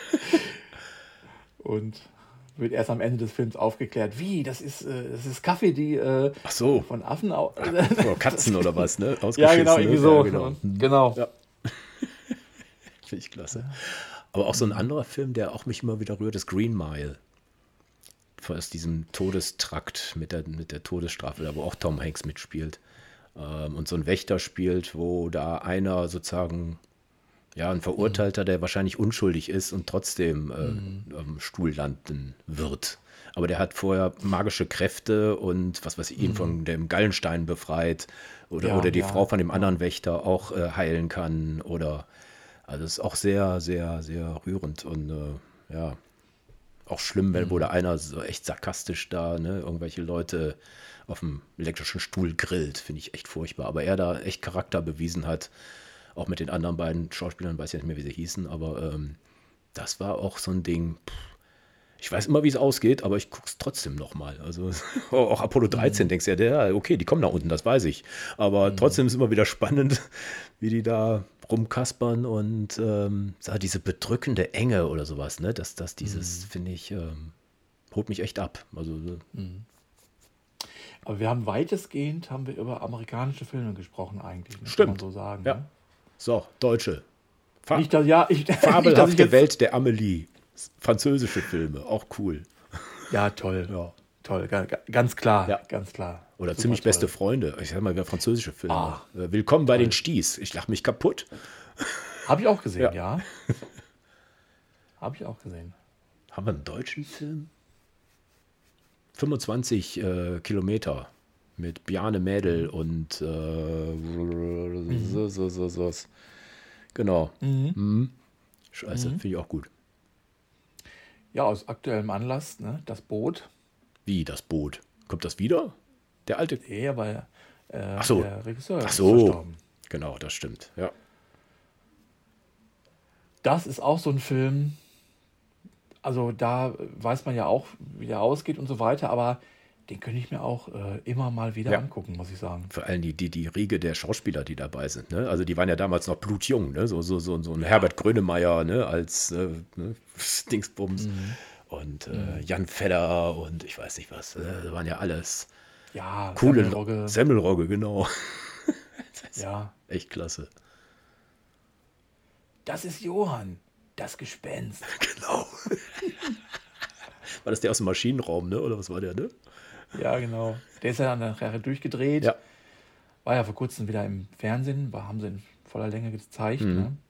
Und wird erst am Ende des Films aufgeklärt, wie, das ist, äh, das ist Kaffee, die äh, Ach so. von Affen au Oder Katzen oder was, ne? Ja, Ausgeschissen, genau, ne? irgendwie so. Ja, genau. Und- genau. Ja. Finde ich klasse. Aber auch so ein anderer Film, der auch mich immer wieder rührt, ist Green Mile. Aus diesem Todestrakt mit der, mit der Todesstrafe, da wo auch Tom Hanks mitspielt. Ähm, und so ein Wächter spielt, wo da einer sozusagen, ja, ein Verurteilter, der wahrscheinlich unschuldig ist und trotzdem äh, am Stuhl landen wird. Aber der hat vorher magische Kräfte und was weiß ich, ihn von dem Gallenstein befreit. Oder, Ja, oder die ja, Frau von dem anderen Wächter auch äh, heilen kann. Oder, also es ist auch sehr, sehr, sehr rührend und äh, ja, auch schlimm, wenn, wo da einer so echt sarkastisch da, ne, irgendwelche Leute auf dem elektrischen Stuhl grillt, finde ich echt furchtbar. Aber er da echt Charakter bewiesen hat, auch mit den anderen beiden Schauspielern, weiß ja nicht mehr, wie sie hießen, aber ähm, das war auch so ein Ding. Pff, ich weiß immer, wie es ausgeht, aber ich gucke es trotzdem nochmal. Also auch Apollo dreizehn, denkst du ja, der, okay, die kommen nach unten, das weiß ich. Aber trotzdem ist es immer wieder spannend, wie die da rumkaspern und ähm, so diese bedrückende Enge oder sowas, ne? Das, das dieses, finde ich, ähm, holt mich echt ab. Also, Aber wir haben weitestgehend haben wir über amerikanische Filme gesprochen eigentlich, ne? Kann Stimmt. man so sagen. ja. Ne? So, Deutsche. Fa Nicht, dass, ja, ich, nicht, dass ich Fabelhafte jetzt, Welt der Amelie. Französische Filme, auch cool. Ja, toll. Ja. Toll, ga- ga- ganz klar, Ja. ganz klar. Oder Super ziemlich beste toll. Freunde. Ich sag mal, wer französische Filme. Ah, Äh, Willkommen bei den Sties. Ich lach mich kaputt. Habe ich auch gesehen, Ja. ja. Habe ich auch gesehen. Haben wir einen deutschen Film? fünfundzwanzig äh, Kilometer mit Bjarne Mädel und äh, so, so, so, so. Genau. Mhm. Scheiße, finde ich auch gut. Ja, aus aktuellem Anlass, ne? Das Boot. Wie, das Boot? Kommt das wieder? Der alte. Nee, aber äh, Ach so. der Regisseur Ach ist so. verstorben. Genau, das stimmt. Ja. Das ist auch so ein Film, also da weiß man ja auch, wie der ausgeht und so weiter, aber den könnte ich mir auch äh, immer mal wieder Ja. angucken, muss ich sagen. Vor allem die, die, die Riege der Schauspieler, die dabei sind. Ne? Also die waren ja damals noch blutjung. Ne? So, so, so, so ein Herbert Grönemeyer, ne? Als äh, ne? Dingsbums. Und äh, Jan Fedder und ich weiß nicht was. Äh, das waren ja alles Ja, coole Semmelrogge. Semmelrogge, genau. Das ist Ja. echt klasse. Das ist Johann, das Gespenst. Genau. War das der aus dem Maschinenraum, ne? Oder was war der, ne? Ja, genau. Der ist ja dann nachher durchgedreht. Ja. War ja vor kurzem wieder im Fernsehen, war, haben sie in voller Länge gezeigt. Mhm. Ne?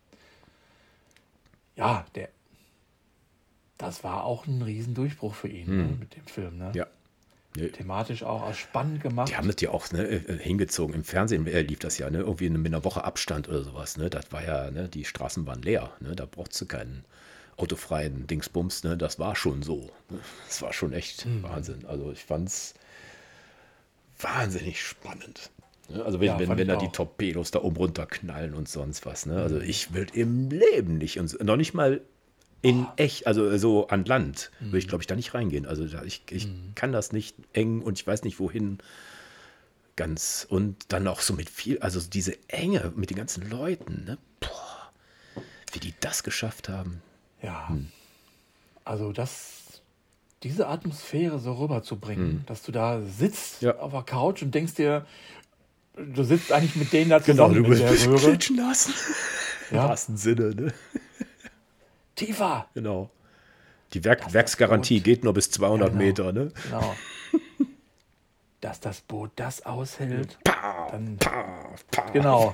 Ja, der, das war auch ein Riesendurchbruch für ihn, ne? Mit dem Film. Ne? Ja. Nee. Thematisch auch, auch spannend gemacht. Die haben das ja auch ne, äh, hingezogen. Im Fernsehen äh, lief das ja, ne? Irgendwie mit einer Woche Abstand oder sowas. Ne? Das war ja, ne? Die Straßen waren leer. Ne? Da brauchst du keinen autofreien Dingsbums. Ne? Das war schon so. Ne? Das war schon echt Wahnsinn. Also ich fand's wahnsinnig spannend. Ne? Also wenn, Ja, wenn, fand wenn ich da die auch. Torpedos da oben runterknallen und sonst was. Ne? Also ich will im Leben nicht, und noch nicht mal in echt, also so an Land, würde ich glaube ich da nicht reingehen. Also da, ich, ich kann das nicht eng und ich weiß nicht wohin ganz. Und dann auch so mit viel, also diese Enge mit den ganzen Leuten, ne? Boah, wie die das geschafft haben. Ja, also das, diese Atmosphäre so rüberzubringen, dass du da sitzt Ja. auf der Couch und denkst dir, du sitzt eigentlich mit denen da Genau, zusammen du in der wirst Röhre. klitschen lassen. Im Ja. wahrsten Sinne, ne? Tiefer! Genau. Die Werk das Werksgarantie Boot- geht nur bis zweihundert Ja, genau. Meter, ne? Genau. Dass das Boot das aushält, Pah, dann pah, pah. genau.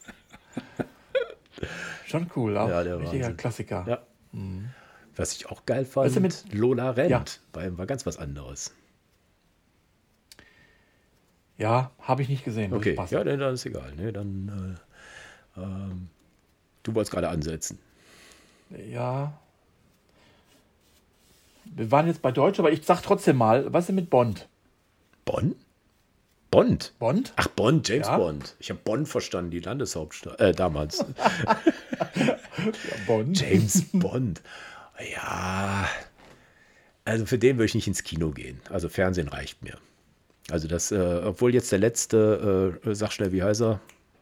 Schon cool, auch Ja, der richtiger Wahnsinn. Klassiker. Ja. Was ich auch geil fand, Weißt du, mit- Lola rennt. Ja. War, war ganz was anderes. Ja, habe ich nicht gesehen. muss Okay, ich passen. ja, dann, dann ist egal. Ne? Dann, äh, ähm, du wolltest gerade ansetzen. Ja. Wir waren jetzt bei Deutsch, aber ich sag trotzdem mal, was ist mit Bond? Bonn? Bond? Bond? Ach, Bond, James Ja. Bond. Ich habe Bonn verstanden, die Landeshauptstadt. Äh, damals. Bond. James Bond. Ja. Also für den würde ich nicht ins Kino gehen. Also Fernsehen reicht mir. Also das, äh, obwohl jetzt der letzte, äh, sag schnell, wie heißt er?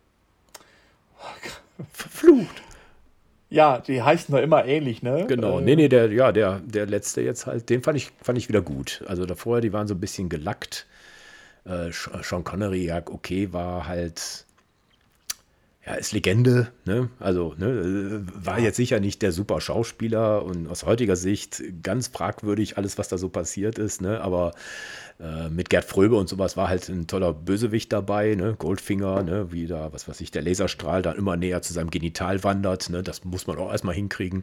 Verflucht. Ja, die heißen doch immer ähnlich, ne? Genau. Äh, Nee, nee, der, ja, der, der letzte jetzt halt, den fand ich, fand ich wieder gut. Also davor, die waren so ein bisschen gelackt. Äh, Sean Connery, ja, okay, war halt, ja, ist Legende, ne? Also, ne, war jetzt sicher nicht der super Schauspieler und aus heutiger Sicht ganz fragwürdig alles, was da so passiert ist, ne? Aber äh, mit Gerd Fröbe und sowas war halt ein toller Bösewicht dabei, ne? Goldfinger, ne? Wie da, was weiß ich, der Laserstrahl dann immer näher zu seinem Genital wandert, ne? Das muss man auch erstmal hinkriegen.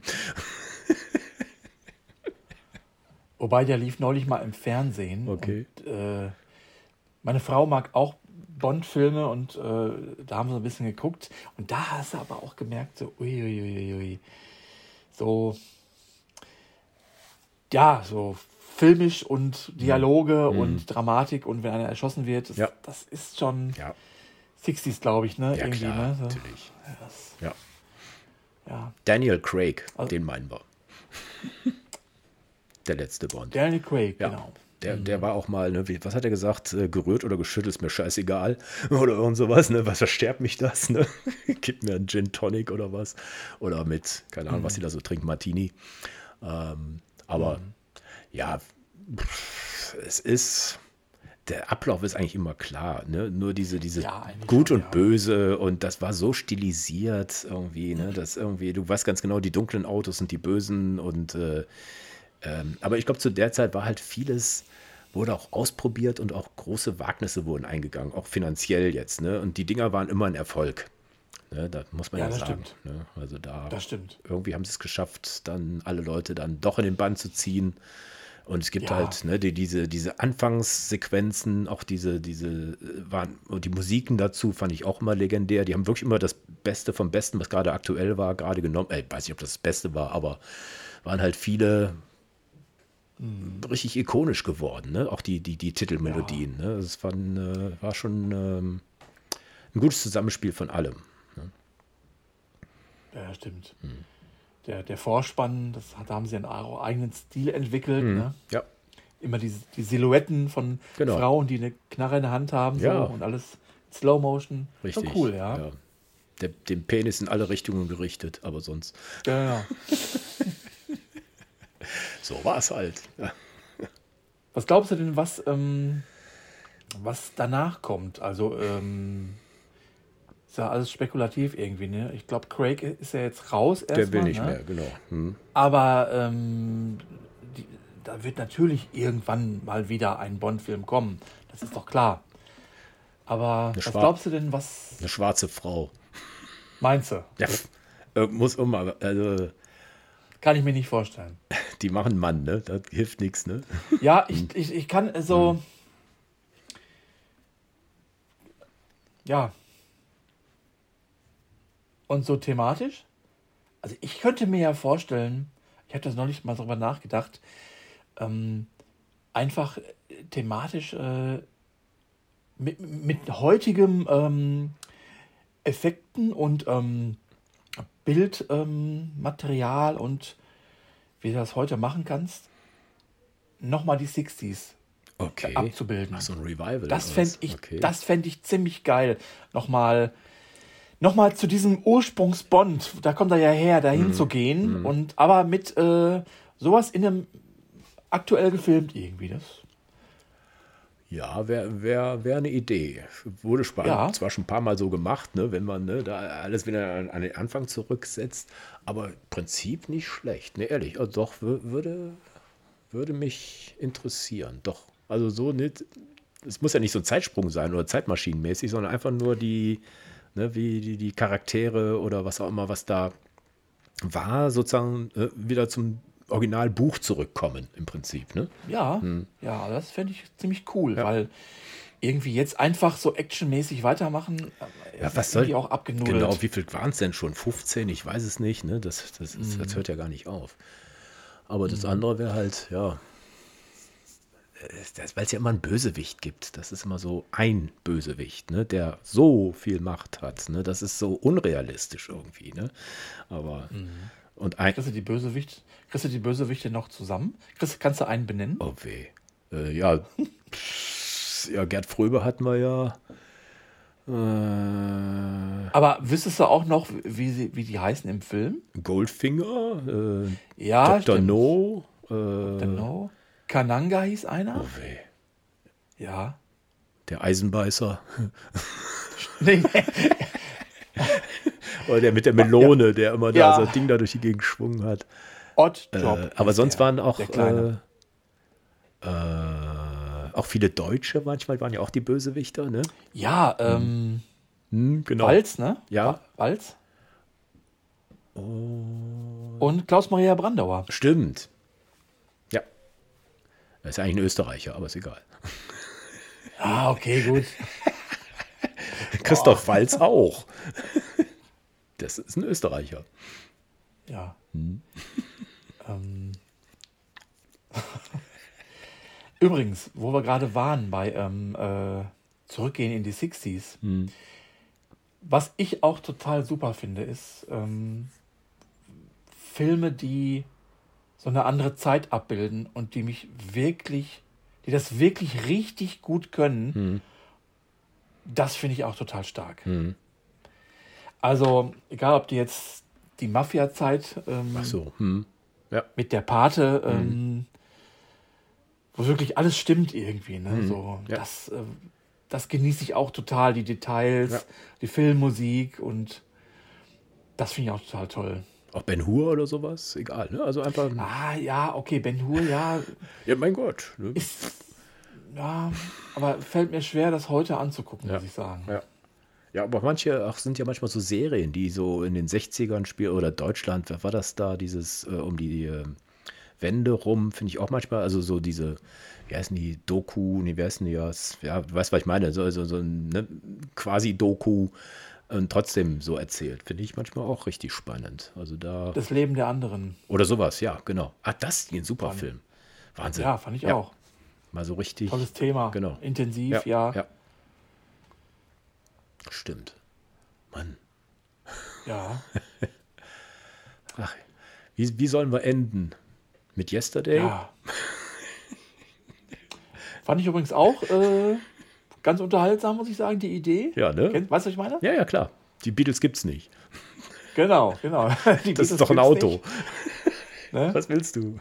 Wobei der lief neulich mal im Fernsehen. Okay. Und, äh, meine Frau mag auch Bond-Filme und äh, da haben wir so ein bisschen geguckt. Und da hast du aber auch gemerkt, so, uiuiuiui, ui, so, ja, so filmisch und Dialoge und Dramatik und wenn einer erschossen wird, das, Ja. das ist schon Ja, sechziger, glaube ich, ne? ja Irgendwie, klar, ne? So, natürlich. das, Ja. ja. Daniel Craig, Also- den meinen wir. Der letzte Bond. Daniel Craig, Ja. genau. Der, der war auch mal, ne, wie, was hat er gesagt? Äh, gerührt oder geschüttelt, ist mir scheißegal. Oder irgend sowas, ne? Was verstärkt mich das, ne? Gib mir einen Gin Tonic oder was. Oder mit, keine Ahnung, was sie da so trinkt, Martini. Ähm, aber ja, pff, es ist, der Ablauf ist eigentlich immer klar, ne? Nur diese, diese Ja, eigentlich Gut schon, und ja. Böse und das war so stilisiert irgendwie, ne? Das irgendwie, du weißt ganz genau, die dunklen Autos sind die Bösen und äh, ähm, aber ich glaube, zu der Zeit war halt vieles, wurde auch ausprobiert und auch große Wagnisse wurden eingegangen, auch finanziell jetzt, ne? Und die Dinger waren immer ein Erfolg. Ne? Da muss man Ja, ja, das sagen. stimmt. Ne? Also da Das stimmt. irgendwie haben sie es geschafft, dann alle Leute dann doch in den Bann zu ziehen. Und es gibt Ja. halt ne, die, diese, diese Anfangssequenzen, auch diese, diese äh, waren, und die Musiken dazu fand ich auch immer legendär. Die haben wirklich immer das Beste vom Besten, was gerade aktuell war, gerade genommen. Äh, Ich weiß nicht, ob das das Beste war, aber waren halt viele richtig ikonisch geworden, ne? Auch die, die, die Titelmelodien. Ne? Das war, äh, war schon ähm, ein gutes Zusammenspiel von allem. Ja, stimmt. Hm. Der, der Vorspann, das hat, da haben sie einen auch eigenen Stil entwickelt. Ne? Ja, Immer die, die Silhouetten von Genau. Frauen, die eine Knarre in der Hand haben Ja. so, und alles Slow Motion. richtig. Schon cool, ja. ja. Der, den Penis in alle Richtungen gerichtet, aber sonst. Ja, ja. So war es halt. Ja. Was glaubst du denn, was, ähm, was danach kommt? Also, ähm, Ist ja alles spekulativ irgendwie, ne? Ich glaube, Craig ist ja jetzt raus erstmal. Der will nicht ne? mehr, genau. Hm. Aber ähm, die, da wird natürlich irgendwann mal wieder ein Bond-Film kommen. Das ist doch klar. Aber was Schwar- glaubst du denn, was Eine schwarze Frau. meinst du? Ja, pff, äh, muss immer, also Kann ich mir nicht vorstellen. die machen Mann, ne? Das hilft nichts, ne? Ja, ich, ich, ich kann so. Ja. Und so thematisch? Also ich könnte mir ja vorstellen, ich habe das neulich mal darüber nachgedacht, ähm, einfach äh, thematisch äh, mit, mit heutigem ähm, Effekten und ähm, Bildmaterial ähm, Material und wie du das heute machen kannst, nochmal die sechziger Okay. abzubilden. Ach, so ein Revival. Das oder fände was? ich, Okay. das fänd ich ziemlich geil. Nochmal, nochmal zu diesem Ursprungsbond, da kommt er ja her, dahin zu gehen. Und aber mit äh, sowas in einem aktuell gefilmt irgendwie. Das, Ja, wäre wär, wär eine Idee. Wurde spa- Ja. zwar schon ein paar Mal so gemacht, ne, wenn man ne, da alles wieder an, an den Anfang zurücksetzt, aber im Prinzip nicht schlecht. Ne, ehrlich, also doch, wür- würde, würde mich interessieren. Doch, also so nicht, es muss ja nicht so ein Zeitsprung sein oder zeitmaschinenmäßig, sondern einfach nur die, ne, wie die, die Charaktere oder was auch immer, was da war, sozusagen äh, wieder zum Originalbuch zurückkommen, im Prinzip. Ne? ja, ja, das fände ich ziemlich cool, weil irgendwie jetzt einfach so actionmäßig weitermachen, äh, Ja, ist was soll irgendwie auch abgenudelt. Genau, wie viel waren es denn schon? fünfzehn? Ich weiß es nicht. Ne? Das, das, ist, das hört ja gar nicht auf. Aber das andere wäre halt, ja, weil es ja immer einen Bösewicht gibt. Das ist immer so ein Bösewicht, ne? Der so viel Macht hat. Ne? Das ist so unrealistisch irgendwie. Ne? Aber, und ein, Kriegst du die Bösewicht, kriegst du die Bösewichte noch zusammen? Kriegst, kannst du einen benennen? oh weh. Äh, ja, pff, ja, Gerd Fröbe hatten wir ja. Äh, Aber wüsstest du auch noch, wie, sie, wie die heißen im Film? Goldfinger, äh, Ja, Doktor stimmt. No. Äh, Genau. Kananga hieß einer. oh weh. Ja. Der Eisenbeißer. Nee, nee. Oder der mit der Melone, der immer da Ja. so ein Ding da durch die Gegend geschwungen hat. Odd Äh, Job. aber ist sonst der, waren auch, der Kleine. äh, äh, auch viele Deutsche, manchmal waren ja auch die Bösewichter, ne? Ja, ähm, Hm, genau. Walz, ne? Ja. Wa- Walz. Und Klaus-Maria Brandauer. Stimmt. Ja. Er ist ja eigentlich ein Österreicher, aber ist egal. Ah, okay, gut. Christoph Waltz auch. Das ist ein Österreicher. Ja. Ähm. Übrigens, wo wir gerade waren bei ähm, äh, Zurückgehen in die sechziger. Was ich auch total super finde, ist ähm, Filme, die so eine andere Zeit abbilden und die mich wirklich, die das wirklich richtig gut können. Das finde ich auch total stark. Also, egal ob die jetzt die Mafia-Zeit ähm, Ach so. Hm. Ja. mit der Pate, ähm, wo wirklich alles stimmt irgendwie. Ne? So, Ja. das, äh, das genieße ich auch total, die Details, Ja. die Filmmusik und das finde ich auch total toll. Auch Ben Hur oder sowas, egal. Ne? Also einfach, Ah, ja, okay, Ben Hur, ja, ja, mein Gott. Ne? ist, ja, aber fällt mir schwer, das heute anzugucken, muss ich sagen. Ja. Ja, aber manche auch sind ja manchmal so Serien, die so in den sechzigern spielen oder Deutschland, wer war das da, dieses äh, um die äh, Wende rum, finde ich auch manchmal, also so diese, wie heißen die, Doku, nee, wie heißen die, ja, s- ja, du weißt, was ich meine, so, so, so ein ne, quasi Doku und trotzdem so erzählt, finde ich manchmal auch richtig spannend. Also da, Das Leben der anderen, oder sowas, ja, genau. Ah, das ist ein super Film. Wahnsinn. ja, fand ich Ja. auch. Mal so richtig. Tolles Thema, Genau. intensiv, ja. ja. Stimmt. Mann. ja. Ach, wie, wie sollen wir enden? Mit Yesterday? Ja. Fand ich übrigens auch äh, ganz unterhaltsam, muss ich sagen, die Idee. Ja, ne? Kennt, weißt du, was ich meine? Ja, ja, klar. Die Beatles gibt's nicht. Genau, genau. Die Das Beatles ist doch ein gibt's Auto. nicht, ne? Was willst du?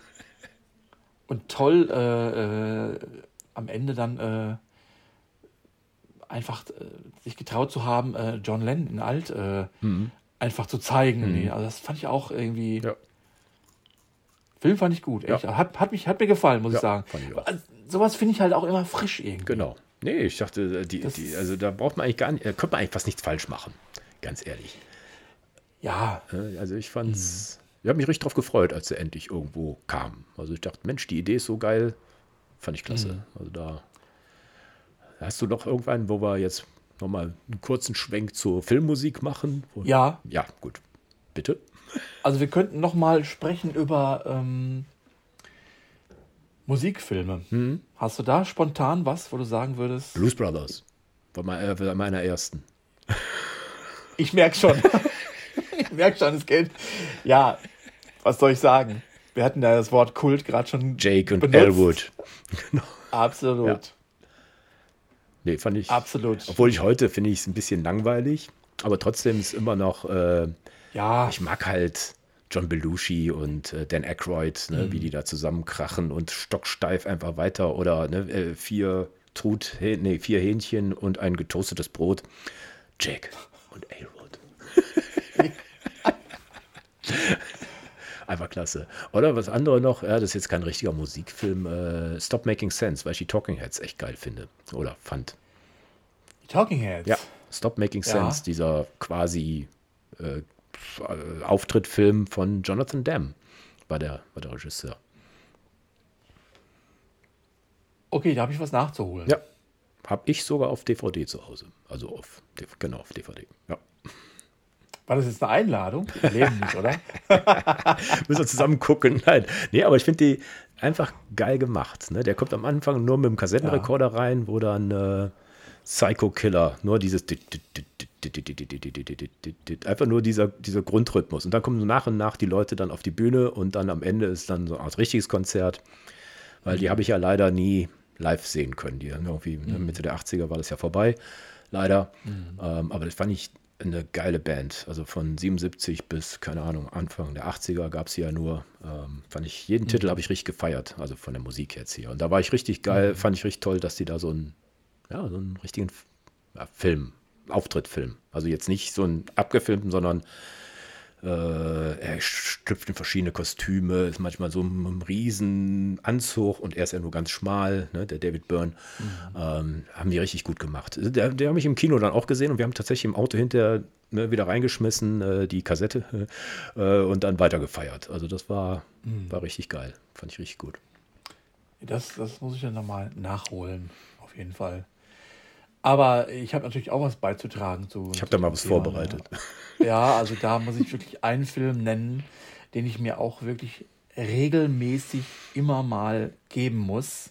Und toll äh, äh, am Ende dann äh, einfach äh, sich getraut zu haben, äh, John Lennon in alt äh, mhm. einfach zu zeigen. Mhm. Nee, also das fand ich auch irgendwie... Ja. Film fand ich gut, echt. Ja. Hat, hat, mich, hat mir gefallen, muss ja, ich sagen. Fand ich auch. Also, sowas finde ich halt auch immer frisch irgendwie. Genau. Nee, ich dachte, die, die, also da braucht man eigentlich gar nicht, da könnte man eigentlich fast nichts falsch machen. Ganz ehrlich. Ja. Also ich fand's, mhm. ich habe mich richtig drauf gefreut, als er endlich irgendwo kam. Also ich dachte, Mensch, die Idee ist so geil. Fand ich klasse. Mhm. Also da hast du noch irgendwann, wo wir jetzt nochmal einen kurzen Schwenk zur Filmmusik machen? Wo, ja. Ja, gut. Bitte. Also wir könnten noch mal sprechen über ähm, Musikfilme. Mhm. Hast du da spontan was, wo du sagen würdest? Blues Brothers. War meine, war meiner ersten. Ich merke schon. ich merke schon, es geht. Ja, was soll ich sagen? Wir hatten da das Wort Kult gerade schon Jake und benutzt. Elwood. Genau. Absolut. Ja. Nee, fand ich. Absolut. Obwohl ich heute finde ich es ein bisschen langweilig, aber trotzdem ist immer noch. Äh, ja. Ich mag halt John Belushi und äh, Dan Aykroyd, ne, mhm. wie die da zusammenkrachen und stocksteif einfach weiter oder ne, äh, vier Trut, nee, vier Hähnchen und ein getoastetes Brot. Jake und Elwood. Einfach klasse. Oder was andere noch, ja, das ist jetzt kein richtiger Musikfilm, äh, Stop Making Sense, weil ich die Talking Heads echt geil finde. Oder fand. Die Talking Heads? Ja, Stop Making ja. Sense, dieser quasi äh, Auftrittfilm von Jonathan Demme, war der, war der Regisseur. Okay, da habe ich was nachzuholen. Ja, habe ich sogar auf D V D zu Hause. Also auf, genau, auf D V D, ja. War das jetzt eine Einladung? Wir leben nicht, oder? Müssen wir zusammen gucken. Nein. Nee, aber ich finde die einfach geil gemacht. Ne? Der kommt am Anfang nur mit dem Kassettenrekorder ja. rein, wo dann äh, Psycho Killer, nur dieses einfach nur dieser, dieser Grundrhythmus. Und dann kommen so nach und nach die Leute dann auf die Bühne und dann am Ende ist dann so ein richtiges Konzert. Weil die habe ich ja leider nie live sehen können. Die irgendwie mhm. Mitte der achtziger war das ja vorbei. Leider. Mhm. Ähm, aber das fand ich eine geile Band. Also von siebenundsiebzig bis, keine Ahnung, Anfang der achtziger gab es hier ja nur. Ähm, fand ich, jeden mhm. Titel habe ich richtig gefeiert. Also von der Musik jetzt hier. Und da war ich richtig geil, mhm. fand ich richtig toll, dass die da so einen, ja, so einen richtigen ja, Film, Auftrittfilm. Also jetzt nicht so einen abgefilmten, sondern äh, er schlüpft in verschiedene Kostüme, ist manchmal so mit einem riesen Anzug und er ist ja nur ganz schmal, ne, der David Byrne. Mhm. Ähm, haben die richtig gut gemacht. Der, der habe ich im Kino dann auch gesehen und wir haben tatsächlich im Auto hinterher ne, wieder reingeschmissen, äh, die Kassette äh, und dann weiter gefeiert. Also das war, mhm. war richtig geil. Fand ich richtig gut. Das, das muss ich dann nochmal nachholen, auf jeden Fall. Aber ich habe natürlich auch was beizutragen. Zu, ich habe da mal was Thema, vorbereitet. Ja. ja, also da muss ich wirklich einen Film nennen, den ich mir auch wirklich regelmäßig immer mal geben muss.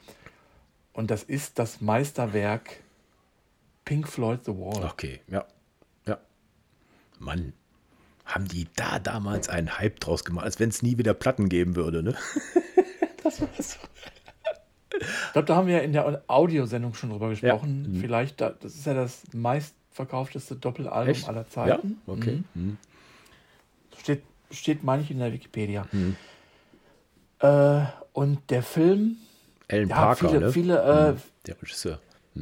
Und das ist das Meisterwerk Pink Floyd The Wall. Okay, ja. ja. Mann, haben die da damals einen Hype draus gemacht, als wenn es nie wieder Platten geben würde, ne? Das war so. Ich glaube, da haben wir in der Audiosendung schon drüber gesprochen. Ja. Vielleicht, das ist ja das meistverkaufteste Doppelalbum Echt? aller Zeiten. Ja? Okay. Mhm. Steht, steht meine ich, in der Wikipedia. Mhm. Äh, und der Film... Alan ja, Parker, viele, ne? Viele, äh, der Regisseur. Mhm.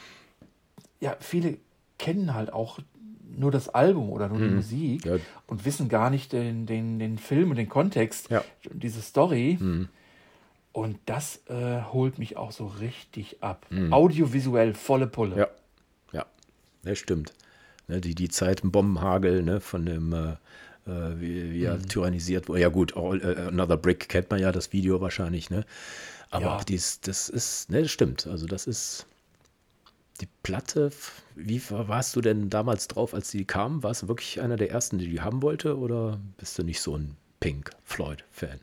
Ja, viele kennen halt auch nur das Album oder nur mhm. die Musik ja. und wissen gar nicht den, den, den Film und den Kontext, ja. diese Story. Mhm. Und das äh, holt mich auch so richtig ab. Mhm. Audiovisuell, volle Pulle. Ja, ja, das stimmt. Ne, die, die Zeit im Bombenhagel, ne, von dem, äh, wie, wie er mhm. tyrannisiert wurde. Ja gut, All, uh, Another Brick kennt man ja, das Video wahrscheinlich, ne? Aber ja. auch dies, das ist, ne, das stimmt. Also das ist die Platte. Wie warst du denn damals drauf, als die kam? Warst du wirklich einer der ersten, die die haben wollte? Oder bist du nicht so ein Pink Floyd-Fan?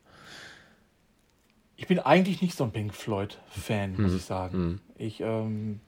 Ich bin eigentlich nicht so ein Pink Floyd-Fan, muss Mhm. ich sagen. Mhm. Ich, ähm,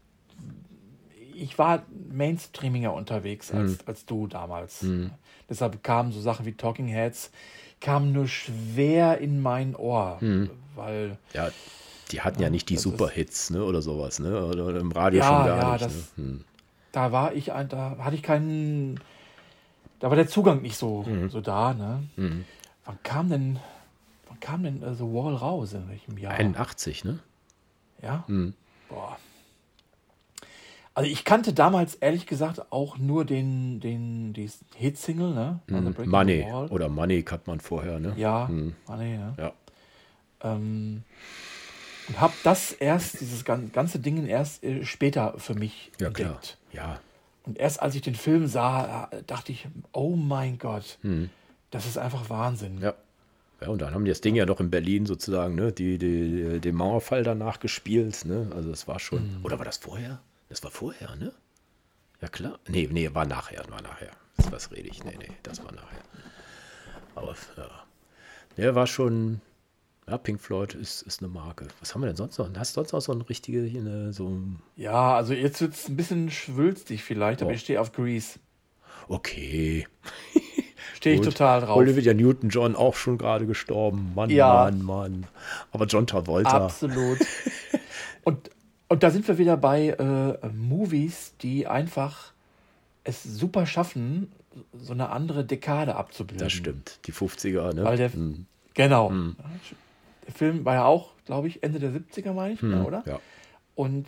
ich war mainstreamiger unterwegs als, Mhm. als du damals. Mhm. Deshalb kamen so Sachen wie Talking Heads, kamen nur schwer in mein Ohr. Mhm. Weil, Ja, die hatten ja, Ja, nicht die das Superhits, ne, oder sowas, ne? Oder im Radio Ja, schon gar ja, nicht. das- Ne? Hm. da war ich, ein- da hatte ich keinen, da war der Zugang nicht so, Mhm. so da. Ne? Mhm. Wann kam denn, wann kam denn äh, The Wall raus? In welchem Jahr? einundachtzig, ne? Ja? Mhm. Boah. Also ich kannte damals ehrlich gesagt auch nur den, den, die Hitsingle, ne? Also Hm, Breaking the Money Wall. oder Money hat man vorher, ne? Ja, Hm, ah, nee, ne? ja, Ähm, und habe das erst, dieses gan- ganze Ding erst äh, später für mich ja klar. entdeckt. Ja, Und erst als ich den Film sah, äh, dachte ich, oh mein Gott, hm, das ist einfach Wahnsinn. ja. Ja, und dann haben die das Ding ja noch in Berlin sozusagen, ne? Die, die, den Mauerfall danach gespielt, ne? Also das war schon. Oder war das vorher? Das war vorher, ne? Ja klar. Nee, nee, war nachher, war nachher. Das was rede ich? Nee, nee, das war nachher. Aber ja. Der war schon. Ja, Pink Floyd ist, ist eine Marke. Was haben wir denn sonst noch? Hast du sonst noch so ein richtige, hier eine, so ein. Ja, also jetzt wird es ein bisschen schwülstig vielleicht, aber Oh. ich stehe auf Grease. Okay. Stehe ich Gut. total drauf. Olivia Newton-John auch schon gerade gestorben. Mann, Ja. Mann, Mann. Aber John Travolta. Absolut. und, und da sind wir wieder bei äh, Movies, die einfach es super schaffen, so eine andere Dekade abzubilden. Das stimmt. Die fünfziger, ne? Weil der, Hm. genau. Der Film war ja auch, glaube ich, Ende der siebziger, meine ich, ne, oder? Ja. Und,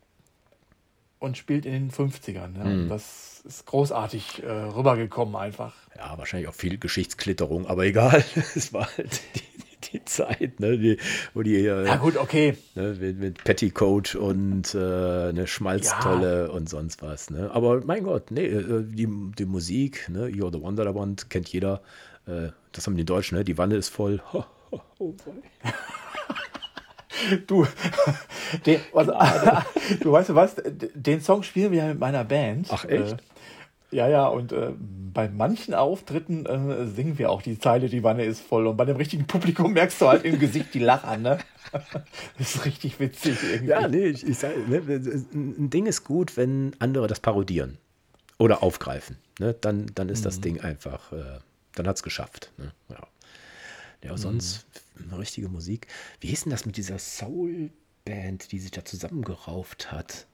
und spielt in den fünfzigern. Ne? Hm. Und das ist großartig äh, rübergekommen einfach. Ja, wahrscheinlich auch viel Geschichtsklitterung, aber egal. Es war halt die, die Zeit, ne? Die, wo die äh, Ja gut, okay. ne, mit, mit Petticoat und äh, eine Schmalztolle und sonst was. Ne? Aber mein Gott, nee, äh, die, die Musik, ne? You're the One That I Want, kennt jeder. Äh, das haben die Deutschen, ne? Die Wanne ist voll. Oh boy. Du, den, also, äh, du weißt du was, den Song spielen wir ja mit meiner Band. Ach, echt? Äh, ja, ja, und äh, bei manchen Auftritten äh, singen wir auch die Zeile, die Wanne ist voll. Und bei dem richtigen Publikum merkst du halt im Gesicht die Lacher, ne? Das ist richtig witzig irgendwie. Ja, nee, ich, ich sag, ne, ein Ding ist gut, wenn andere das parodieren oder aufgreifen. Ne? Dann, dann ist das Ding einfach, äh, dann hat es geschafft. Ne? Ja. Ja, aber sonst eine richtige Musik. Wie hieß denn das mit dieser Soul-Band, die sich da zusammengerauft hat?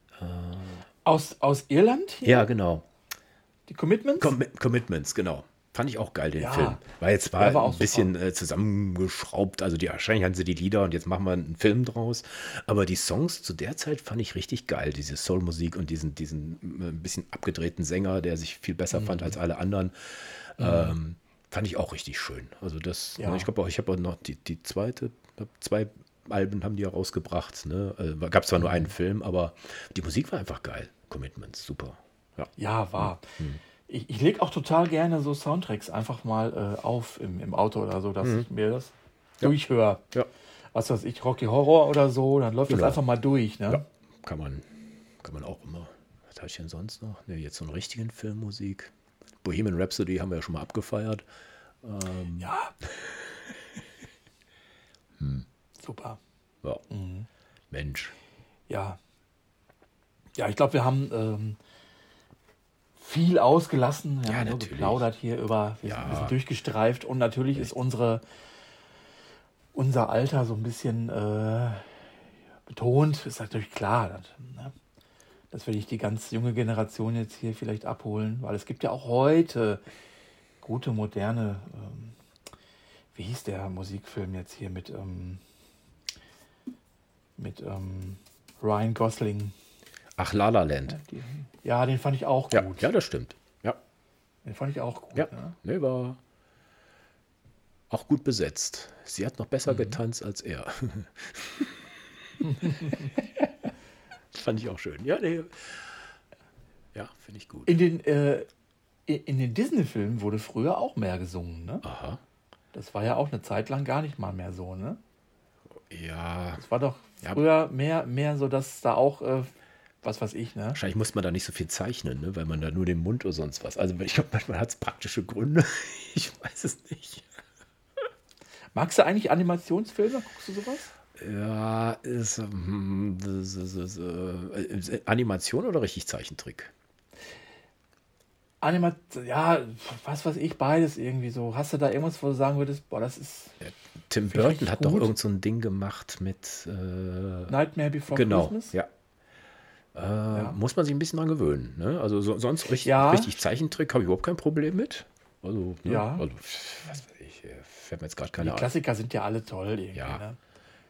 Aus, aus Irland hier? Ja, genau. Die Commitments? Com Commitments, genau. Fand ich auch geil, den Ja. Film. Weil jetzt war, Der war auch ein bisschen äh, zusammengeschraubt. Also die, wahrscheinlich hatten sie die Lieder und jetzt machen wir einen Film draus. Aber die Songs zu der Zeit fand ich richtig geil. Diese Soul-Musik und diesen, diesen äh, ein bisschen abgedrehten Sänger, der sich viel besser fand als alle anderen. Ähm, fand ich auch richtig schön. Also das, Ja. ne, ich glaube auch, ich habe auch noch die, die zweite, zwei Alben haben die ja rausgebracht. Ne? Also, gab zwar nur einen Film, aber die Musik war einfach geil. Commitments, super. Ja. Ja, war. Ich, ich lege auch total gerne so Soundtracks einfach mal äh, auf im, im Auto oder so, dass ich mir das durchhöre. Ja. Was weiß ich, Rocky Horror oder so, dann läuft Genau. das einfach mal durch. Ne? Ja, kann man, kann man auch immer. Was habe ich denn sonst noch? Ne, jetzt so eine richtigen Filmmusik. Bohemian Rhapsody haben wir ja schon mal abgefeiert. Ähm, Ja. Super. ja. Mensch. Ja. Ja, ich glaube, wir haben ähm, viel ausgelassen. Wir Ja, haben nur natürlich. geplaudert hier über, wir Ja. sind ein bisschen durchgestreift und natürlich ist unsere, unser Alter so ein bisschen äh, betont. Ist natürlich klar, dass, ne, dass wir nicht die ganz junge Generation jetzt hier vielleicht abholen, weil es gibt ja auch heute gute, moderne, ähm, wie hieß der Musikfilm jetzt hier mit, ähm, mit ähm, Ryan Gosling. Ach, La La Land. Die, ja, den fand ich auch Ja, gut. ja, das stimmt. Ja, Den fand ich auch gut. ja. Ne? Ne, war auch gut besetzt. Sie hat noch besser getanzt als er. Fand ich auch schön. Ja, nee. Ja, finde ich gut. In den, äh, in den Disney-Filmen wurde früher auch mehr gesungen. Ne? Aha. Das war ja auch eine Zeit lang gar nicht mal mehr so. Ne? Ja, Das war doch Ja. früher mehr, mehr so, dass da auch, äh, was weiß ich, ne? wahrscheinlich muss man da nicht so viel zeichnen, ne? Weil man da nur den Mund oder sonst was. Also ich glaube, manchmal hat es praktische Gründe. Ich weiß es nicht. Magst du eigentlich Animationsfilme? Guckst du sowas? Ja, ist, ähm, das ist, ist, äh, äh, Animation oder richtig Zeichentrick? Animat ja, was weiß ich, beides irgendwie so. Hast du da irgendwas, wo du sagen würdest, boah, das ist Tim Finde ich Burton richtig hat doch gut. irgend so ein Ding gemacht mit äh, Nightmare Before genau, Christmas? ja. Äh, Muss man sich ein bisschen dran gewöhnen. Ne? Also so, sonst richtig, Ja. richtig Zeichentrick habe ich überhaupt kein Problem mit. Also, ne? Ja. also was weiß ich, äh, fällt mir jetzt gerade Die keine Ahnung. Klassiker sind ja alle toll irgendwie, Ja. ne?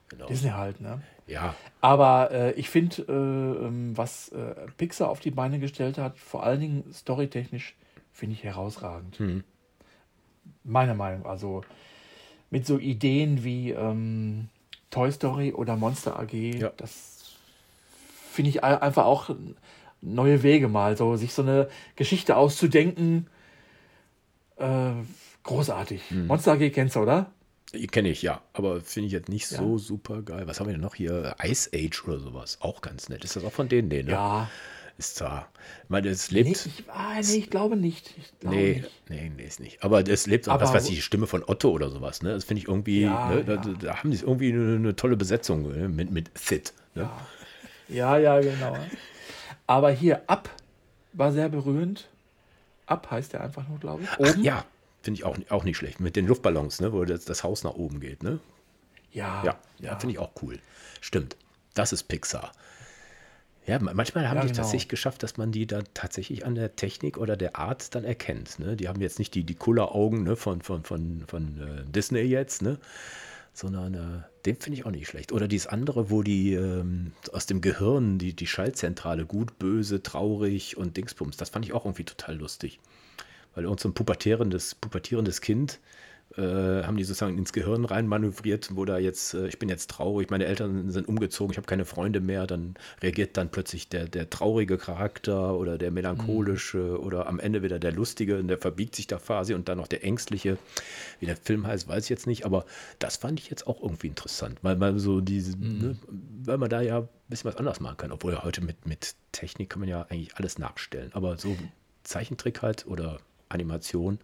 genau. Disney halt, ne? Ja, Aber äh, ich finde, äh, ähm, was äh, Pixar auf die Beine gestellt hat, vor allen Dingen storytechnisch, finde ich herausragend. hm. Meine Meinung. Also mit so Ideen wie ähm, Toy Story oder Monster A G, Ja. das finde ich ein- einfach auch neue Wege mal, so sich so eine Geschichte auszudenken. Äh, großartig. Monster A G kennst du, oder? Kenne ich, ja. Aber finde ich jetzt nicht Ja. so super geil. Was haben wir denn noch hier? Ice Age oder sowas. Auch ganz nett. Ist das auch von denen? Nee, ne? Ja. Ist da. Ich meine, es Nee, lebt. ich, ah, nee, ich glaube nicht. Ich glaube Nee, nicht. nee, nee, ist nicht. Aber es lebt auch, Aber- was weiß ich, die Stimme von Otto oder sowas, ne? Das finde ich irgendwie, Ja, ne? Da, ja. da haben die irgendwie eine, eine tolle Besetzung, ne? Mit, mit Sid. Ne? Ja, ja, genau. Aber hier, Up war sehr berührend. Up heißt der einfach nur, glaube ich. Ach, Oben. ja, finde ich auch, auch nicht schlecht. Mit den Luftballons, ne? Wo das, das Haus nach oben geht, ne? Ja, Ja, ja, finde ich auch cool. Stimmt. Das ist Pixar. Ja, ma- manchmal haben Ja, die genau. tatsächlich geschafft, dass man die da tatsächlich an der Technik oder der Art dann erkennt. Ne? Die haben jetzt nicht die, die Kulleraugen, ne, von, von, von, von äh, Disney jetzt, ne? Sondern äh, den finde ich auch nicht schlecht. Oder dieses andere, wo die ähm, aus dem Gehirn die, die Schaltzentrale gut, böse, traurig und Dingsbums, das fand ich auch irgendwie total lustig. Weil irgend so ein pubertierendes, pubertierendes Kind äh, haben die sozusagen ins Gehirn rein manövriert, wo da jetzt, äh, ich bin jetzt traurig, meine Eltern sind umgezogen, ich habe keine Freunde mehr, dann reagiert dann plötzlich der, der traurige Charakter oder der melancholische oder am Ende wieder der lustige und der verbiegt sich da quasi und dann noch der ängstliche. Wie der Film heißt, weiß ich jetzt nicht, aber das fand ich jetzt auch irgendwie interessant, weil man so diese, ne, weil man da ja ein bisschen was anderes machen kann, obwohl ja heute mit, mit Technik kann man ja eigentlich alles nachstellen, aber so Zeichentrick halt oder Animation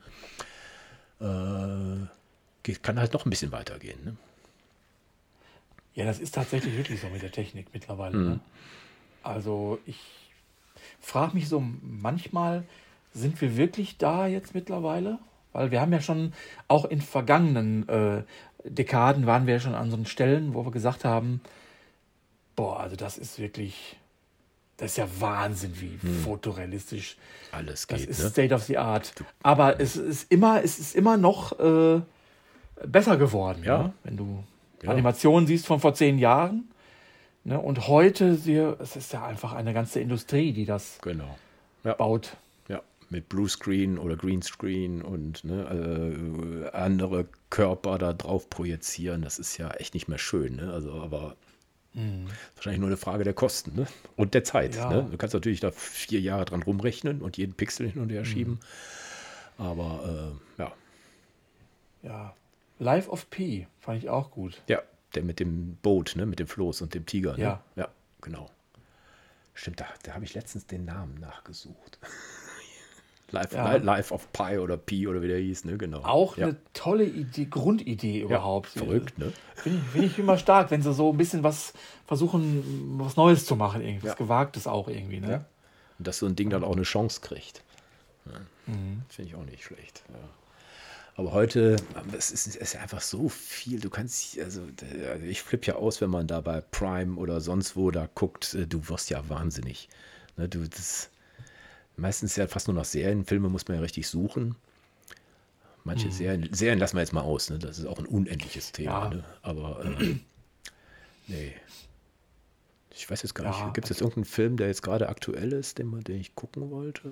äh, geht, kann halt noch ein bisschen weitergehen. Ne? Ja, das ist tatsächlich wirklich so mit der Technik mittlerweile. Ne? Also ich frage mich so manchmal, sind wir wirklich da jetzt mittlerweile? Weil wir haben ja schon, auch in vergangenen äh, Dekaden waren wir ja schon an so Stellen, wo wir gesagt haben, boah, also das ist wirklich, das ist ja Wahnsinn, wie fotorealistisch. Alles Das geht, ist ne? State of the Art. Aber es ist immer, es ist immer noch äh, besser geworden. Ja. Ne? Wenn du Ja. Animationen siehst von vor zehn Jahren. Ne? Und heute, sie, es ist ja einfach eine ganze Industrie, die das Genau. Ja, baut. ja, mit Bluescreen oder Greenscreen und ne, äh, andere Körper da drauf projizieren, das ist ja echt nicht mehr schön. Ne? Also, aber wahrscheinlich nur eine Frage der Kosten, ne? Und der Zeit. Ja. Ne? Du kannst natürlich da vier Jahre dran rumrechnen und jeden Pixel hin und her schieben. Aber äh, ja. Ja. Life of Pi fand ich auch gut. Ja, der mit dem Boot, ne? Mit dem Floß und dem Tiger. Ne? Ja. Ja, genau. Stimmt, da, da habe ich letztens den Namen nachgesucht. Life, Ja. Li- Life of Pi oder Pi oder wie der hieß, ne? Genau. Auch ja. eine tolle Idee, Grundidee überhaupt. Verrückt, ne? Finde ich, find ich immer stark, wenn sie so ein bisschen was versuchen, was Neues zu machen, irgendwie. Ja. Was Gewagtes auch irgendwie. Ne? Ja. Und dass so ein Ding dann auch eine Chance kriegt. Ja. Finde ich auch nicht schlecht. Ja. Aber heute, es ist, es ist einfach so viel. Du kannst, also also ich flippe ja aus, wenn man da bei Prime oder sonst wo da guckt. Du wirst ja wahnsinnig. Ne, du, das, meistens ja fast nur noch Serien. Filme muss man ja richtig suchen. Manche Serien, Serien lassen wir jetzt mal aus. Ne? Das ist auch ein unendliches Thema. Ja. Ne? Aber äh, nee. Ich weiß jetzt gar Ja, nicht. Gibt es jetzt irgendeinen Film, der jetzt gerade aktuell ist, den, man- den ich gucken wollte?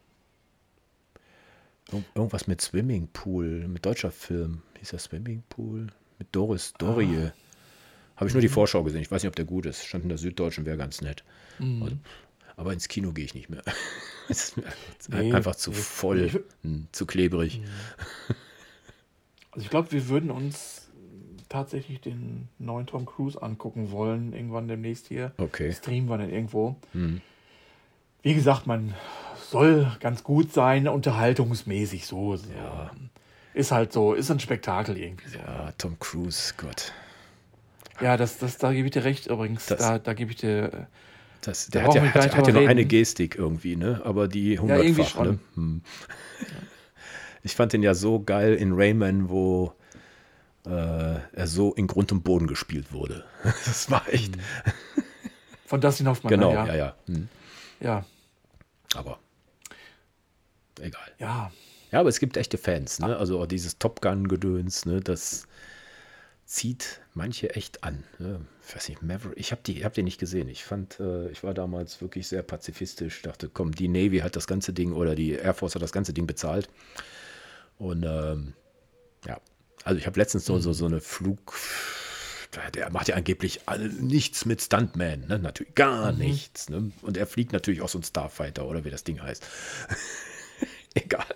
Irg- Irgendwas mit Swimmingpool, mit deutscher Film. Hieß der Swimmingpool? Mit Doris Dorie. Habe ich nur die Vorschau gesehen. Ich weiß nicht, ob der gut ist. Stand in der Süddeutschen, wäre ganz nett. Also, aber ins Kino gehe ich nicht mehr. Es ist mir Nee, einfach zu nee. voll, Ich- hm, zu klebrig. Also ich glaube, wir würden uns tatsächlich den neuen Tom Cruise angucken wollen, irgendwann demnächst hier. Okay. Streamen wir dann irgendwo. Wie gesagt, man soll ganz gut sein, unterhaltungsmäßig so. so. Ja. Ist halt so, ist ein Spektakel irgendwie so. Ja, Tom Cruise, Gott. Ja, das, das, da gebe ich dir recht übrigens. Das- Da, da gebe ich dir. Das, Da der hat brauchen ja, wir gar hat, nicht hat ja drüber nur eine reden. Gestik irgendwie, ne? Aber die irgendwie hundertfach, schon. ne? Hm. Ich fand den ja so geil in Rayman, wo äh, er so in Grund und Boden gespielt wurde. Das war echt. Von Dustin Hoffmann. Genau, ne? ja, ja. ja. Hm. Ja. Aber egal. Ja. Ja, aber es gibt echte Fans, ne? Also auch dieses Top Gun-Gedöns, ne? Das, zieht manche echt an. Ne? Ich weiß nicht, Maverick, ich habe die, hab die nicht gesehen. Ich fand, äh, ich war damals wirklich sehr pazifistisch. Dachte, komm, die Navy hat das ganze Ding oder die Air Force hat das ganze Ding bezahlt. Und ähm, ja, also ich habe letztens so, so, so eine Flug... Der macht ja angeblich alle, nichts mit Stuntman, ne? Natürlich gar mhm. nichts. Ne? Und er fliegt natürlich auch so ein Starfighter oder wie das Ding heißt. Egal.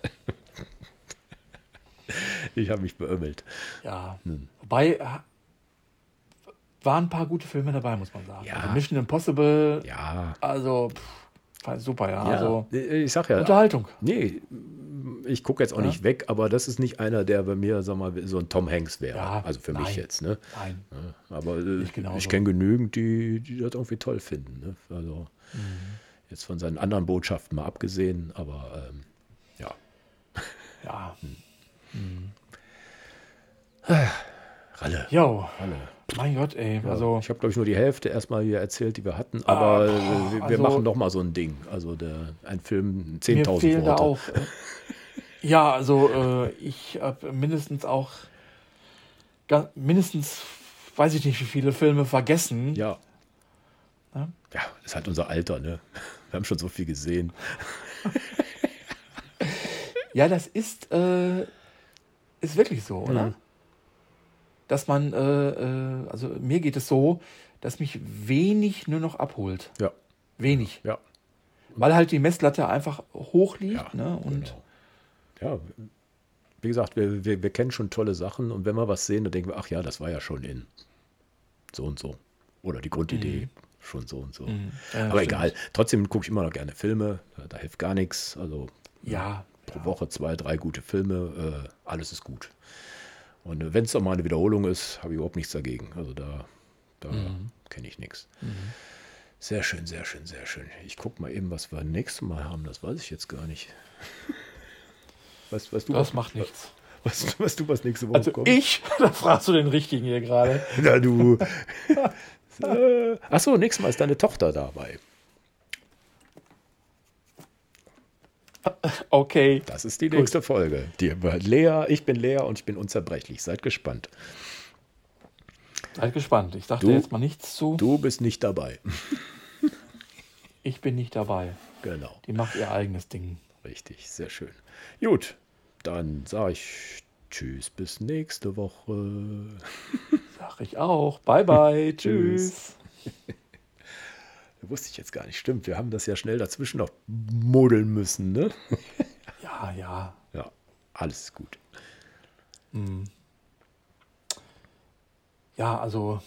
Ich habe mich beömmelt. Ja, hm. wobei waren ein paar gute Filme dabei, muss man sagen. Ja. Also Mission Impossible, ja. also pff, super, ja. ja. Also, ich sag ja, Unterhaltung. Nee, ich gucke jetzt auch ja. nicht weg, aber das ist nicht einer, der bei mir, sag mal, so ein Tom Hanks wäre. Ja, also für nein, mich jetzt. Ne? Nein. Ja, aber äh, ich kenne genügend, die, die das irgendwie toll finden. Ne? Also mhm. jetzt von seinen anderen Botschaften mal abgesehen, aber ähm, ja. Ja. Hm. Mhm. Ralle. Jo. Ralle. Mein Gott, ey. Ja, also ich habe, glaube ich, nur die Hälfte erstmal hier erzählt, die wir hatten, aber äh, boah, wir, wir also, machen doch mal so ein Ding. Also der, ein Film, zehntausend Worte. Da auch, äh, ja, also äh, ich habe mindestens auch ganz, mindestens, weiß ich nicht, wie viele Filme vergessen. Ja. Ja, ja, das ist halt unser Alter, ne? Wir haben schon so viel gesehen. Ja, das ist, äh, ist wirklich so, oder? Mhm. Dass man, äh, äh, also mir geht es so, dass mich wenig nur noch abholt. Ja. Wenig. Ja. Weil halt die Messlatte einfach hoch liegt. Ja, ne? Und genau. Ja, wie gesagt, wir, wir, wir kennen schon tolle Sachen und wenn wir was sehen, dann denken wir, ach ja, das war ja schon in so und so. Oder die Grundidee mhm. schon so und so. Mhm. Ja, aber stimmt. Egal, trotzdem gucke ich immer noch gerne Filme, da hilft gar nichts. Also ja, pro ja. Woche zwei, drei gute Filme, äh, alles ist gut. Und äh, wenn es doch mal eine Wiederholung ist, habe ich überhaupt nichts dagegen. Also da, da mhm. kenne ich nichts. Mhm. Sehr schön, sehr schön, sehr schön. Ich gucke mal eben, was wir nächstes Mal haben. Das weiß ich jetzt gar nicht. Weißt, weißt du, das was, macht nichts. Weißt, weißt du, was nächste Woche also kommt? Ich? Da fragst du den Richtigen hier gerade. Na du. äh, Achso, nächstes Mal ist deine Tochter dabei. Okay. Das ist die nächste Gut. Folge. Die Lea, ich bin Lea und ich bin unzerbrechlich. Seid gespannt. Seid gespannt. Ich dachte jetzt mal nichts zu. Du bist nicht dabei. Ich bin nicht dabei. Genau. Die macht ihr eigenes Ding. Richtig, sehr schön. Gut, dann sage ich Tschüss, bis nächste Woche. Sag ich auch. Bye, bye. Tschüss. Wusste ich jetzt gar nicht. Stimmt, wir haben das ja schnell dazwischen noch modeln müssen, ne? Ja, ja. Ja, alles ist gut. Mhm. Ja, also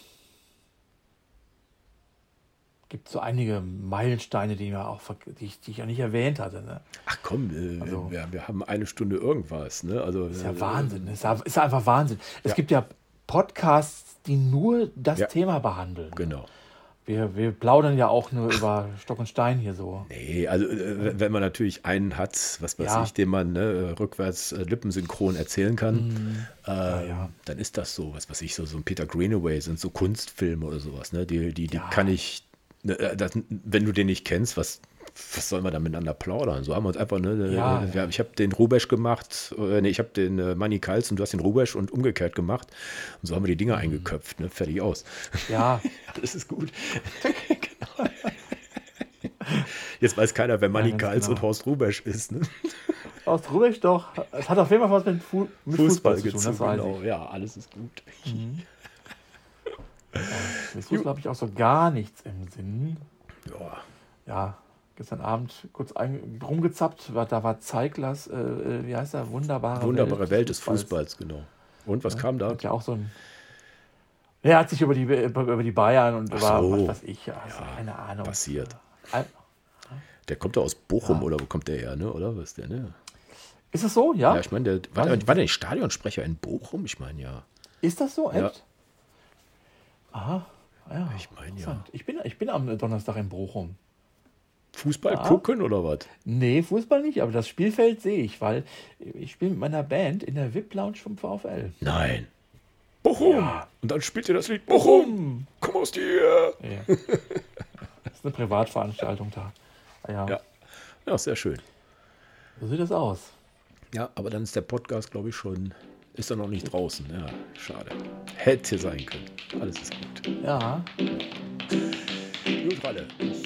gibt so einige Meilensteine, die, mir auch, die, ich, die ich ja nicht erwähnt hatte. Ne? Ach komm, äh, also, wir, wir haben eine Stunde irgendwas. Ne? Also, ist ja äh, Wahnsinn. Ist, ja, ist einfach Wahnsinn. Es ja. gibt ja Podcasts, die nur das ja. Thema behandeln. Genau. Wir, wir plaudern ja auch nur über Stock und Stein hier so. Nee, also äh, wenn man natürlich einen hat, was weiß ja. ich, den man ne, rückwärts äh, lippensynchron erzählen kann, mm. äh, ja, ja. dann ist das so, was weiß ich, so, so ein Peter Greenaway, sind so Kunstfilme oder sowas, ne? Die, die, die ja. kann ich, ne, das, wenn du den nicht kennst, was, was sollen wir da miteinander plaudern? So haben wir uns einfach, ne, ja, wir, ich habe den Rubesch gemacht, äh, nee, ich habe den äh, Manny Kals und du hast den Rubesch und umgekehrt gemacht und so haben wir die Dinger mhm. eingeköpft, ne? Fertig aus. Ja. Alles ist gut. Genau. Jetzt weiß keiner, wer Manny ja, Kals genau. und Horst Rubesch ist. Ne? Horst Rubesch doch. Es hat auf jeden Fall was mit, Fu- mit Fußball, Fußball zu tun. Das weiß genau. ich. Ja, alles ist gut. Mhm. Ja, mit Fußball habe ich auch so gar nichts im Sinn. Ja. Ja, gestern Abend kurz ein, rumgezappt. Da war Zeiglers, äh, wie heißt er? Wunderbare, Wunderbare Welt, Welt des Fußballs. Fußballs, genau. Und was ja, kam da? Hat ja auch so ein. Er hat sich über die, über die Bayern und Ach über so. was weiß ich, also ja, keine Ahnung. Passiert. Äh, der kommt doch aus Bochum, ja. oder wo kommt der her, ne? Oder was ist der, ne? Ist das so, ja? Ja, ich meine, der, war, der, war der nicht Stadionsprecher in Bochum? Ich meine, ja. Ist das so, echt? Ja. Aha, ja. Ich meine, ja. Ich bin, ich bin am Donnerstag in Bochum. Fußball ja. gucken oder was? Nee, Fußball nicht, aber das Spielfeld sehe ich, weil ich spiele mit meiner Band in der V I P-Lounge vom VfL. Nein. Bochum! Ja. Und dann spielt ihr das Lied Bochum! Komm aus dir! Ja. Das ist eine Privatveranstaltung da. Ja. ja. Ja, sehr schön. So sieht das aus. Ja, aber dann ist der Podcast, glaube ich, schon Ist er noch nicht draußen. Ja, schade. Hätte sein können. Alles ist gut. Ja. Gut, Ralle. Ich